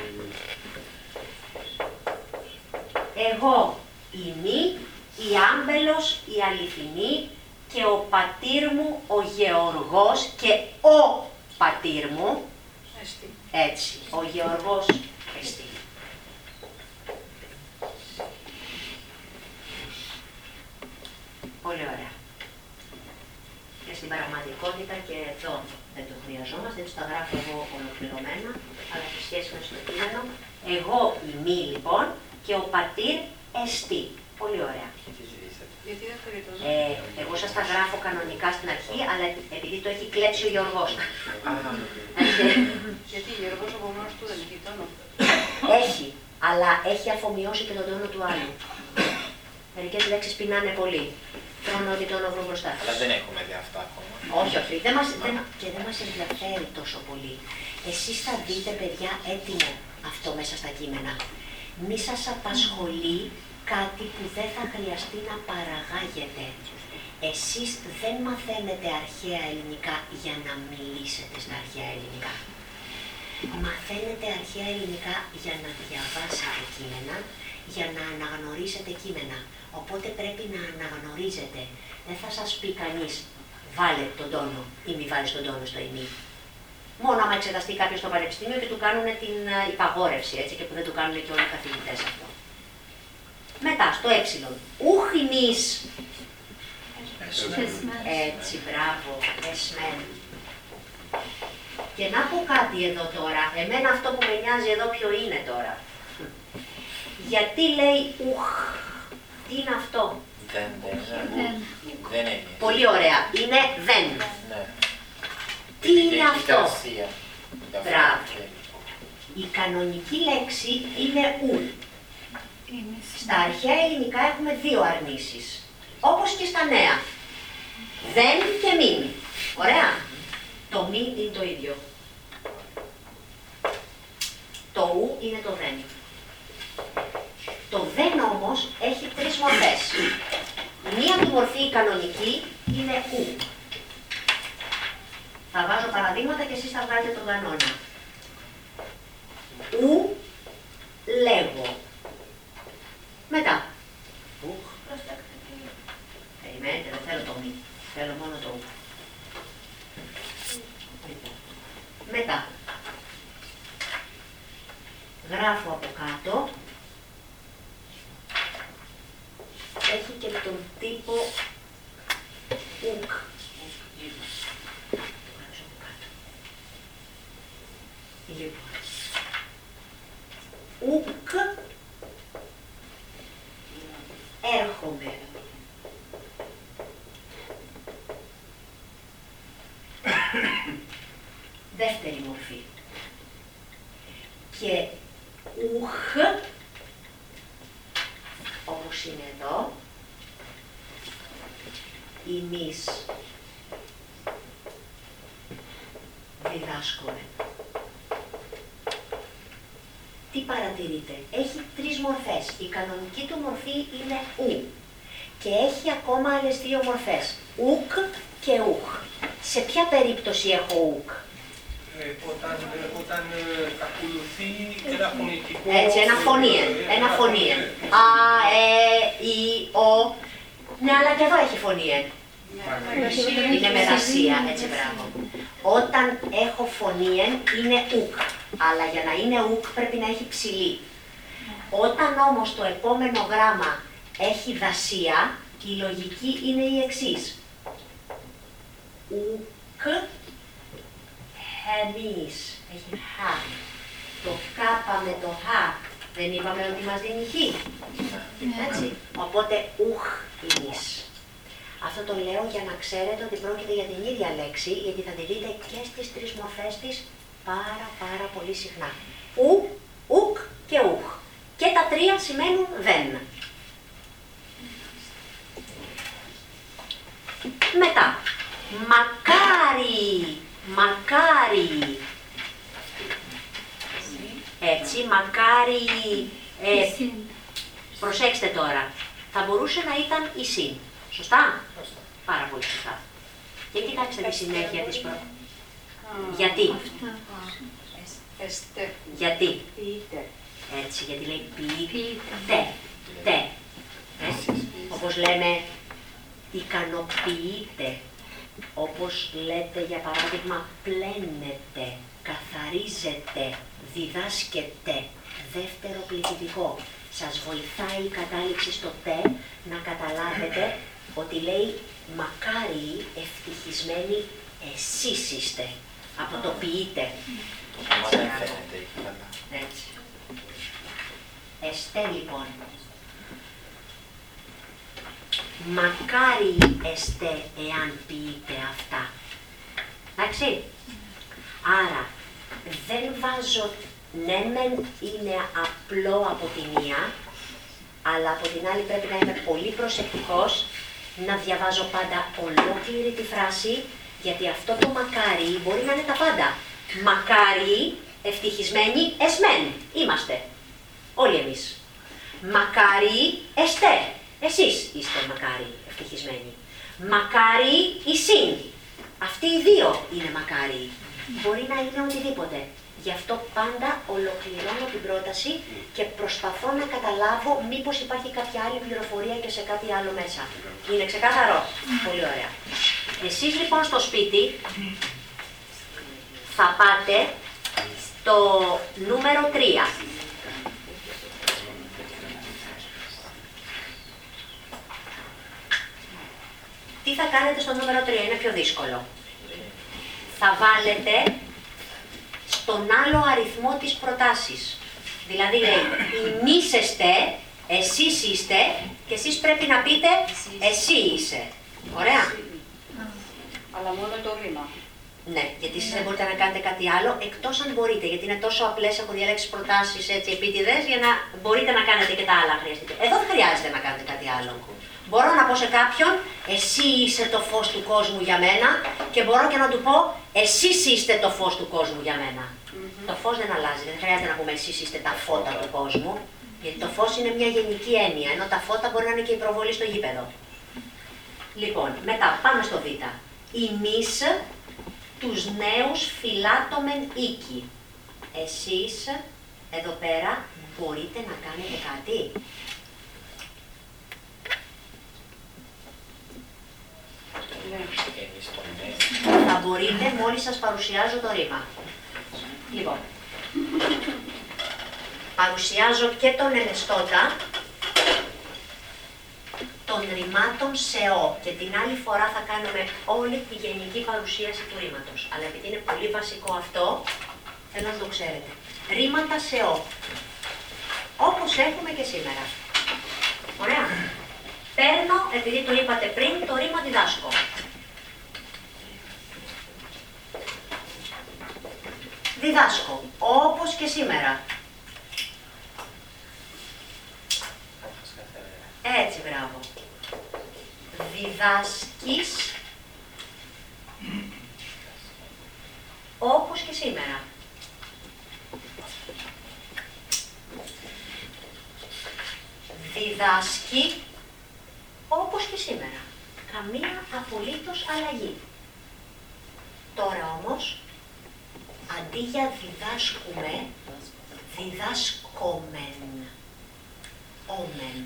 Εγώ είμαι η άμπελος, η αληθινή και ο πατήρ μου ο Γεωργός και ο πατήρ μου. Εστί. Έτσι, ο Γεωργός εστί. Πολύ ωραία. Και στην πραγματικότητα και εδώ δεν το χρειαζόμαστε, έτσι τα γράφω εγώ ολοκληρωμένα, αλλά σε σχέση με το κείμενο. Εγώ είμαι λοιπόν και ο πατήρ εστί. Πολύ ωραία. Γιατί δεν το ρίτω. Ε, εγώ σας τα γράφω κανονικά στην αρχή, αλλά επειδή το έχει κλέψει ο Γιώργος. Γιατί ο Γιώργος από μόνος του δεν έχει τόνο. Έχει, αλλά έχει αφομοιώσει και τον τόνο του άλλου. Μερικές λέξεις πεινάνε πολύ. Τρώνε ό,τι τόνο βρουν μπροστά. Αλλά δεν έχουμε δει αυτά ακόμα. Όχι, όχι. Δεν μας, δεν, και δεν μας ενδιαφέρει τόσο πολύ. Εσείς θα δείτε, παιδιά, έτοιμο αυτό μέσα στα κείμενα. Μη σας απασχολεί κάτι που δεν θα χρειαστεί να παραγάγετε. Εσείς δεν μαθαίνετε αρχαία ελληνικά για να μιλήσετε στα αρχαία ελληνικά. Μαθαίνετε αρχαία ελληνικά για να διαβάσετε κείμενα, για να αναγνωρίσετε κείμενα. Οπότε πρέπει να αναγνωρίζετε. Δεν θα σας πει κανείς, βάλε τον τόνο ή μη βάλεις τον τόνο στο ημί. Μόνο άμα εξεταστεί κάποιος στο πανεπιστήμιο και του κάνουν την υπαγόρευση, έτσι, και που δεν του κάνουν και όλοι οι καθηγητές αυτό. Μετά, στο ε, ούχ ημείς. Έτσι, μπράβο, εσμέν. Και να πω κάτι εδώ τώρα, εμένα αυτό που με νοιάζει εδώ ποιο είναι τώρα. Γιατί λέει ουχ, τι είναι αυτό? Δεν, δεν, δεν είναι. Πολύ ωραία, είναι δεν. Ναι. Τι είναι αυτό? Μπράβο. Μπράβο. Η κανονική λέξη είναι ου. Στα αρχαία ελληνικά έχουμε δύο αρνήσεις, όπως και στα νέα. Δεν και μην. Ωραία. Το μη είναι το ίδιο. Το ου είναι το δεν. Το δεν όμως έχει τρεις μορφές. Η μία του μορφή η κανονική είναι ου. Θα βάζω παραδείγματα και εσείς θα βγάλετε τον κανόνα. Ου λέγω. Μετά. Ουχ. Περιμένετε, δεν θέλω το μη. Θέλω μόνο το ου. Μετά. Γράφω από κάτω. Έχει και τον τύπο ουκ. Λοιπόν. Ουκ. Έρχομαι. Δεύτερη μορφή. Και ουχ, όπως είναι εδώ, εμείς διδάσκομαι. Τι παρατηρείτε? Έχει τρεις μορφές. Η κανονική του μορφή είναι ου. Και έχει ακόμα άλλες δύο μορφές. Ουκ και ουχ. Σε ποια περίπτωση έχω ουκ? Ε, όταν όταν ε, ακολουθεί ένα φωνητικό... Έτσι, ένα φωνήεν, ένα φωνήεν. Α, ε, η, ο. Ναι, αλλά και εδώ έχει φωνήεν. Είναι με δασία, έτσι, μπράβο. Όταν έχω φωνήεν είναι ουκ, αλλά για να είναι ουκ πρέπει να έχει ψηλή. Όταν όμως το επόμενο γράμμα έχει δασία, η λογική είναι η εξής. Ουκ, εμείς, έχει χα. Το κάπα με το χα, δεν είπαμε ότι μας δίνει χ. Έτσι. Οπότε ουχ εμείς. Αυτό το λέω για να ξέρετε ότι πρόκειται για την ίδια λέξη, γιατί θα τη δείτε και στις τρεις μορφές της πάρα πάρα πολύ συχνά. Ου, ουκ και ουχ. Και τα τρία σημαίνουν δεν. Μετά, μακάρι, μακάρι. Έτσι, μακάρι, ε, προσέξτε τώρα, θα μπορούσε να ήταν η συν. Σωστά? Πάρα πολύ σωστά. Και κοιτάξτε τη συνέχεια της προ... Γιατί? Γιατί? Έτσι, γιατί λέει ποιείτε. Τε. Όπως λέμε, ικανοποιείτε. Όπως λέτε, για παράδειγμα, πλένετε, καθαρίζετε, διδάσκετε. Δεύτερο πληθυντικό. Σας βοηθάει η κατάληξη στο τε να καταλάβετε ότι λέει μακάρι ευτυχισμένοι εσείς είστε. Από το ποιείτε. Έτσι. Εστέ λοιπόν. Μακάρι εστέ εάν ποιείτε αυτά. Εντάξει. Άρα δεν βάζω, ναι μεν είναι απλό από τη μία, αλλά από την άλλη πρέπει να είμαι πολύ προσεκτικός να διαβάζω πάντα ολόκληρη τη φράση, γιατί αυτό το μακάρι μπορεί να είναι τα πάντα. Μακάρι, ευτυχισμένοι, εσμέν, είμαστε. Όλοι εμείς. Μακάρι, εστέ. Εσείς είστε μακάρι, ευτυχισμένοι. Μακάρι, η συν. Αυτοί οι δύο είναι μακάρι. Μπορεί να είναι οτιδήποτε. Γι' αυτό πάντα ολοκληρώνω την πρόταση και προσπαθώ να καταλάβω μήπως υπάρχει κάποια άλλη πληροφορία και σε κάτι άλλο μέσα. Είναι ξεκάθαρο? Πολύ ωραία. Εσείς λοιπόν στο σπίτι θα πάτε στο νούμερο τρία. Τι θα κάνετε στο νούμερο τρία, είναι πιο δύσκολο. Θα βάλετε στον άλλο αριθμό της προτάσης. Δηλαδή λέει, ημίσεστε, εσείς είστε και εσείς πρέπει να πείτε εσύ είσαι. Ωραία. Αλλά μόνο το ρήμα. Ναι, γιατί εσείς δεν μπορείτε να κάνετε κάτι άλλο, εκτός αν μπορείτε, γιατί είναι τόσο απλές, έχω διαλέξει προτάσεις έτσι επίτηδες, για να μπορείτε να κάνετε και τα άλλα χρειαστείτε. Εδώ δεν χρειάζεται να κάνετε κάτι άλλο. Μπορώ να πω σε κάποιον, εσύ είσαι το φως του κόσμου για μένα, και μπορώ και να του πω, εσείς είστε το φως του κόσμου για μένα. Mm-hmm. Το φως δεν αλλάζει, δεν χρειάζεται να πούμε εσείς είστε τα φώτα του κόσμου, γιατί το φως είναι μια γενική έννοια, ενώ τα φώτα μπορεί να είναι και η προβολή στο γήπεδο. Λοιπόν, μετά πάμε στο Β. Εμείς τους νέους φυλάτωμεν οίκοι. Εσείς, εδώ πέρα, μπορείτε να κάνετε κάτι. Θα μπορείτε μόλις σας παρουσιάζω το ρήμα. Λοιπόν, παρουσιάζω και τον ενεστώτα των ρημάτων σε ο, και την άλλη φορά θα κάνουμε όλη τη γενική παρουσίαση του ρήματος. Αλλά επειδή είναι πολύ βασικό αυτό, θέλω να το ξέρετε. Ρήματα σε ο, όπως έχουμε και σήμερα. Ωραία. Παίρνω, επειδή το είπατε πριν, το ρήμα διδάσκω. Διδάσκω, όπως και σήμερα. Έτσι, μπράβο. Διδάσκεις, όπως και σήμερα. Διδάσκει, όπως και σήμερα. Καμία απολύτως αλλαγή. Τώρα όμως, αντί για διδάσκουμε, διδάσκομεν. Όμεν.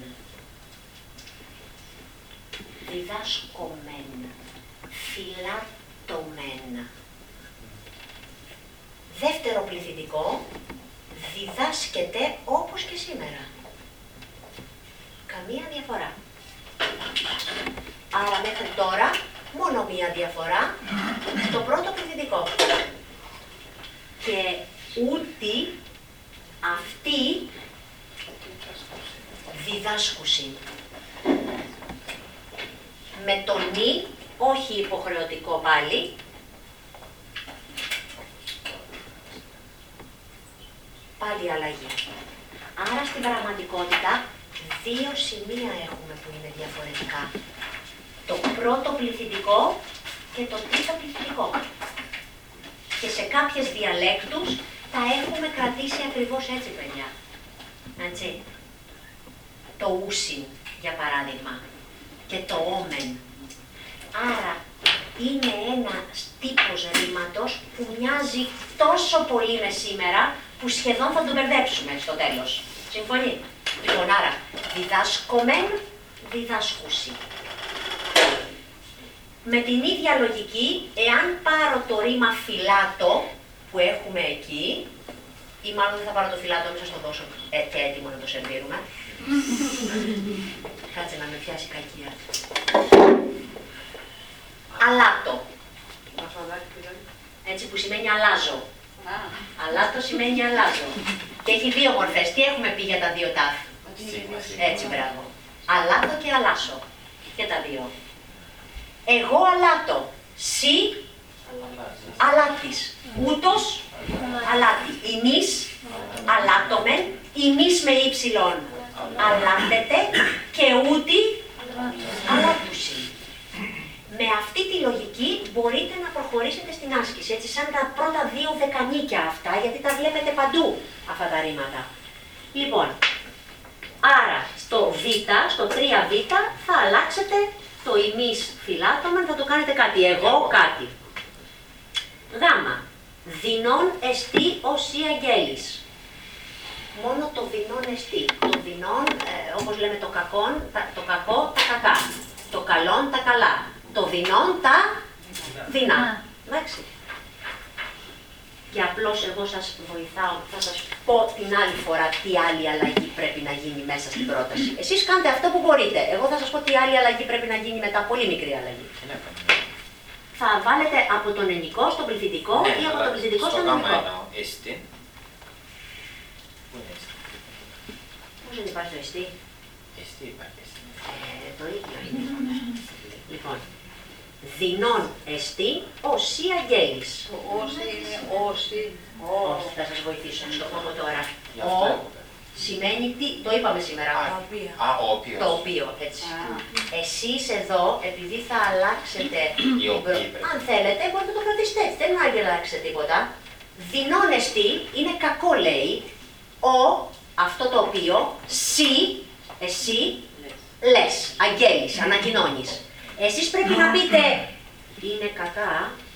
Διδάσκομεν. Φυλάτομεν. Δεύτερο πληθυντικό, διδάσκεται όπως και σήμερα. Καμία διαφορά. Άρα μέχρι τώρα μόνο μία διαφορά στο πρώτο πληθυντικό. Και ούτε αυτή διδάσκουσιν. Με το νη, όχι υποχρεωτικό πάλι, πάλι αλλαγή. Άρα στην πραγματικότητα δύο σημεία έχουμε που είναι διαφορετικά. Το πρώτο πληθυντικό και το τρίτο πληθυντικό. Και σε κάποιες διαλέκτους τα έχουμε κρατήσει ακριβώς έτσι, παιδιά. Έτσι. Το ούσιν, για παράδειγμα, και το όμεν. Άρα είναι ένα τύπος ρήματος που μοιάζει τόσο πολύ με σήμερα που σχεδόν θα τον μπερδέψουμε στο τέλος. Συμφωνεί? Λοιπόν, άρα, διδάσκομεν, διδάσκουσι. Με την ίδια λογική, εάν πάρω το ρήμα φυλάτο που έχουμε εκεί, ή μάλλον δεν θα πάρω το φυλάτο, μην σας το δώσω ε, και έτοιμο να το σερβίρουμε. Κάτσε να με πιάσει κακία. Αλάτο. Έτσι που σημαίνει αλλάζω. Αλάτο σημαίνει αλλάζω. Και έχει δύο μορφές. Τι έχουμε πει για τα δύο τάφ? Έτσι, μπράβο. Αλάτο και αλλάσω. Και τα δύο. Εγώ αλάτω. Συ αλάτης. Ούτως αλάτη. Ημείς αλάτομεν. Ημείς με ύψιλον αλάτετε. Και ούτι αλάτουσι. Με αυτή τη λογική μπορείτε να προχωρήσετε στην άσκηση, έτσι σαν τα πρώτα δύο δεκανίκια αυτά, γιατί τα βλέπετε παντού αυτά τα ρήματα. Λοιπόν, άρα στο Β, στο τρία Β, θα αλλάξετε το ημείς φυλάτομεν, θα το κάνετε κάτι, εγώ κάτι. Γ, δεινόν εστί ως η αγγέλης. Μόνο το δεινόν εστί. Το δεινόν, ε, όπως λέμε το κακόν, το κακό, τα κακά. Το καλόν, τα καλά. Το δεινόν, τα δεινά. Εντάξει. Και απλώς εγώ σας βοηθάω, θα σας πω την άλλη φορά τι άλλη αλλαγή πρέπει να γίνει μέσα στην πρόταση. Εσείς κάντε αυτό που μπορείτε. Εγώ θα σας πω τι άλλη αλλαγή πρέπει να γίνει μετά, πολύ μικρή αλλαγή. Θα βάλετε από τον ενικό στον πληθυντικό ναι, ή από τον πληθυντικό στον ενικό. Στο γάμα εστί. Πού είναι εστί? Πώς δεν υπάρχει το εστί? Εστί υπάρχει εστί. Ε, το ίδιο είναι. Λοιπόν, δεινόν εστί ως η αγγέλης. Όσοι είναι όσοι. Όχι, θα σας βοηθήσω, να το πω τώρα. Γι' αυτό Ο έχω πει. σημαίνει τι, το είπαμε σήμερα. Α, α, ο οποίος. Το οποίο, έτσι. Εσείς εδώ, επειδή θα αλλάξετε, Η την προ- οποία πρέπει. αν θέλετε, μπορείτε να το κρατήσετε έτσι, δεν είναι να αλλάξετε τίποτα. Δεινόν εστί είναι κακό, λέει, ο, αυτό το οποίο, σι, εσύ, λες, αγγέλης, ανακοινώνεις. Εσείς πρέπει να πείτε, είναι κακά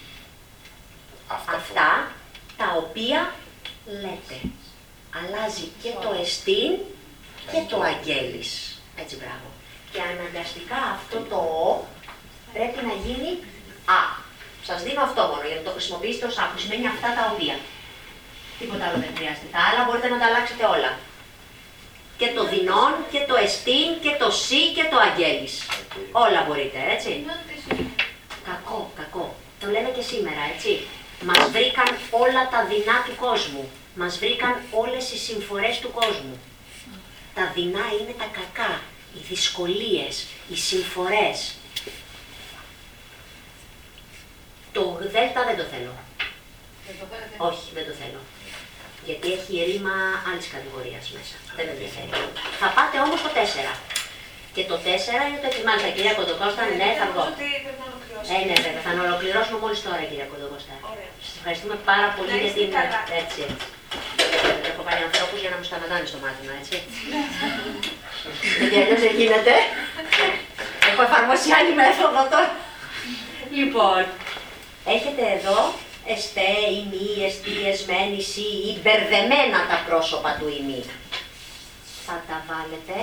Αυτά, αυτά τα οποία λέτε. Αλλάζει και το εστίν και το αγγέλης. Έτσι, μπράβο. Και αναγκαστικά αυτό το ο πρέπει να γίνει α. Σας δίνω αυτό μόνο για να το χρησιμοποιήσετε ως α, που σημαίνει αυτά τα οποία. Τίποτα άλλο δεν χρειάζεται. Τα άλλα μπορείτε να τα αλλάξετε όλα. Και το δεινόν και το εστίν και το σι και το αγγέλης. Όλα μπορείτε, έτσι. Κακό, κακό. Το λέμε και σήμερα, έτσι. Μας βρήκαν όλα τα δεινά του κόσμου. Μας βρήκαν όλες οι συμφορές του κόσμου. Τα δεινά είναι τα κακά, οι δυσκολίες, οι συμφορές. Το δέλτα δεν το θέλω. Δεν το θέλετε? Όχι, δεν το θέλω. Γιατί έχει ρήμα άλλης κατηγορίας μέσα. Δεν με ενδιαφέρει. Θα πάτε όμως το τέσσερα. Και το τέσσερα είναι το εξής. Μάλιστα, κυρία Κοντοκώστα, ναι, θα βγω. Νομίζω ότι πρέπει να ολοκληρώσουμε. Ε, ναι, βέβαια, θα ολοκληρώσουμε μόλις τώρα, κυρία Κοντοκώστα. Ωραία. Σας ευχαριστούμε πάρα πολύ Να για είστε την. καλά. Έτσι. Έχω πάρει ανθρώπους για να μου σταματάνε στο μάτι μου, έτσι. Γιατί αλλιώς δεν γίνεται. Έχω εφαρμόσει άλλη μέθοδο τώρα. Λοιπόν, έχετε εδώ εστέ, ημί, εστί, εσμένη, σι ή μπερδεμένα τα πρόσωπα του ημί. Θα τα βάλετε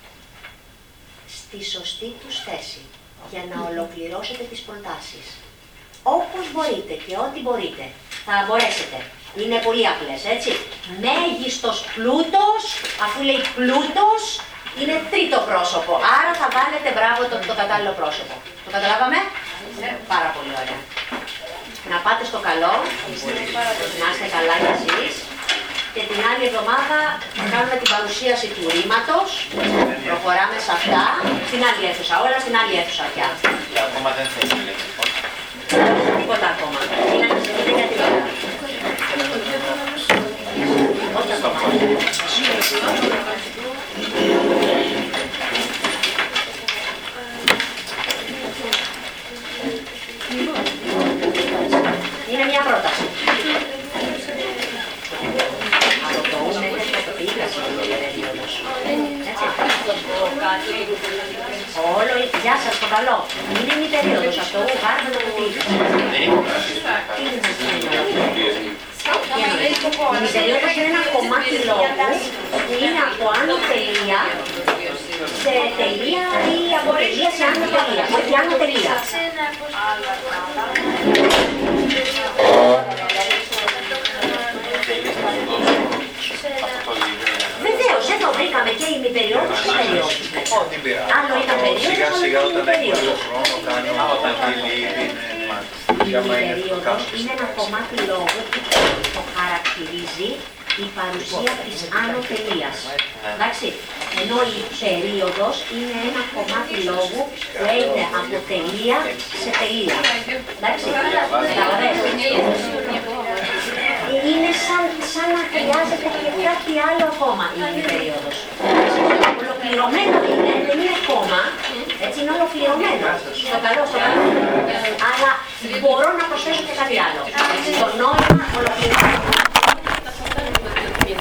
στη σωστή τους θέση για να ολοκληρώσετε τις προτάσεις. Όπως μπορείτε και ό,τι μπορείτε θα μπορέσετε. Είναι πολύ απλές, έτσι. Μέγιστος πλούτος, αφού λέει πλούτος, είναι τρίτο πρόσωπο. Άρα θα βάλετε μπράβο το, το κατάλληλο πρόσωπο. Το καταλάβαμε? Ναι. Πάρα πολύ ωραία. Να πάτε στο καλό, να είστε καλά κι εσείς. Και την άλλη εβδομάδα θα κάνουμε την παρουσίαση του ρήματος. Προχωράμε σε αυτά. Στην άλλη αίθουσα, όλα στην άλλη αίθουσα πια. Και ακόμα δεν θα είναι Τίποτα ακόμα. Είναι να συζητείτε για την ώρα. Όχι ακόμα. Είναι μια πρόταση. Από το ου μέχρι το πίκαση είναι περίοδος. Όλο, γεια σας, το καλό. Είναι η περίοδος, από το ου γάρουμε το πίκαση. Τι είναι να σημαίνει? Η περίοδος είναι ένα κομμάτι λόγου που είναι από άνω τελεία σε τελεία ή από τελεία σε άνω τελεία. Όχι άνω τελεία. Βεβαίως, εδώ βρήκαμε και ημιπεριόδους και περιόδους. Άλλο ήταν περίοδος, άλλο ήταν ημιπεριόδος. Η περίοδος είναι ένα κομμάτι λόγου που το χαρακτηρίζει η παρουσία της άνω τελείας. Εντάξει, ενώ η περίοδος είναι ένα κομμάτι λόγου που έγινε από τελεία σε τελεία. Εντάξει, καταλαβαίνετε. Είναι σαν, σαν να χρειάζεται και κάτι άλλο ακόμα η περίοδος. Ολοκληρωμένο είναι, δεν είναι κόμμα, έτσι είναι ολοκληρωμένο. Στο καλό, στο καλό. Αλλά μπορώ να προσθέσω και κάτι άλλο. Έτσι, το νόημα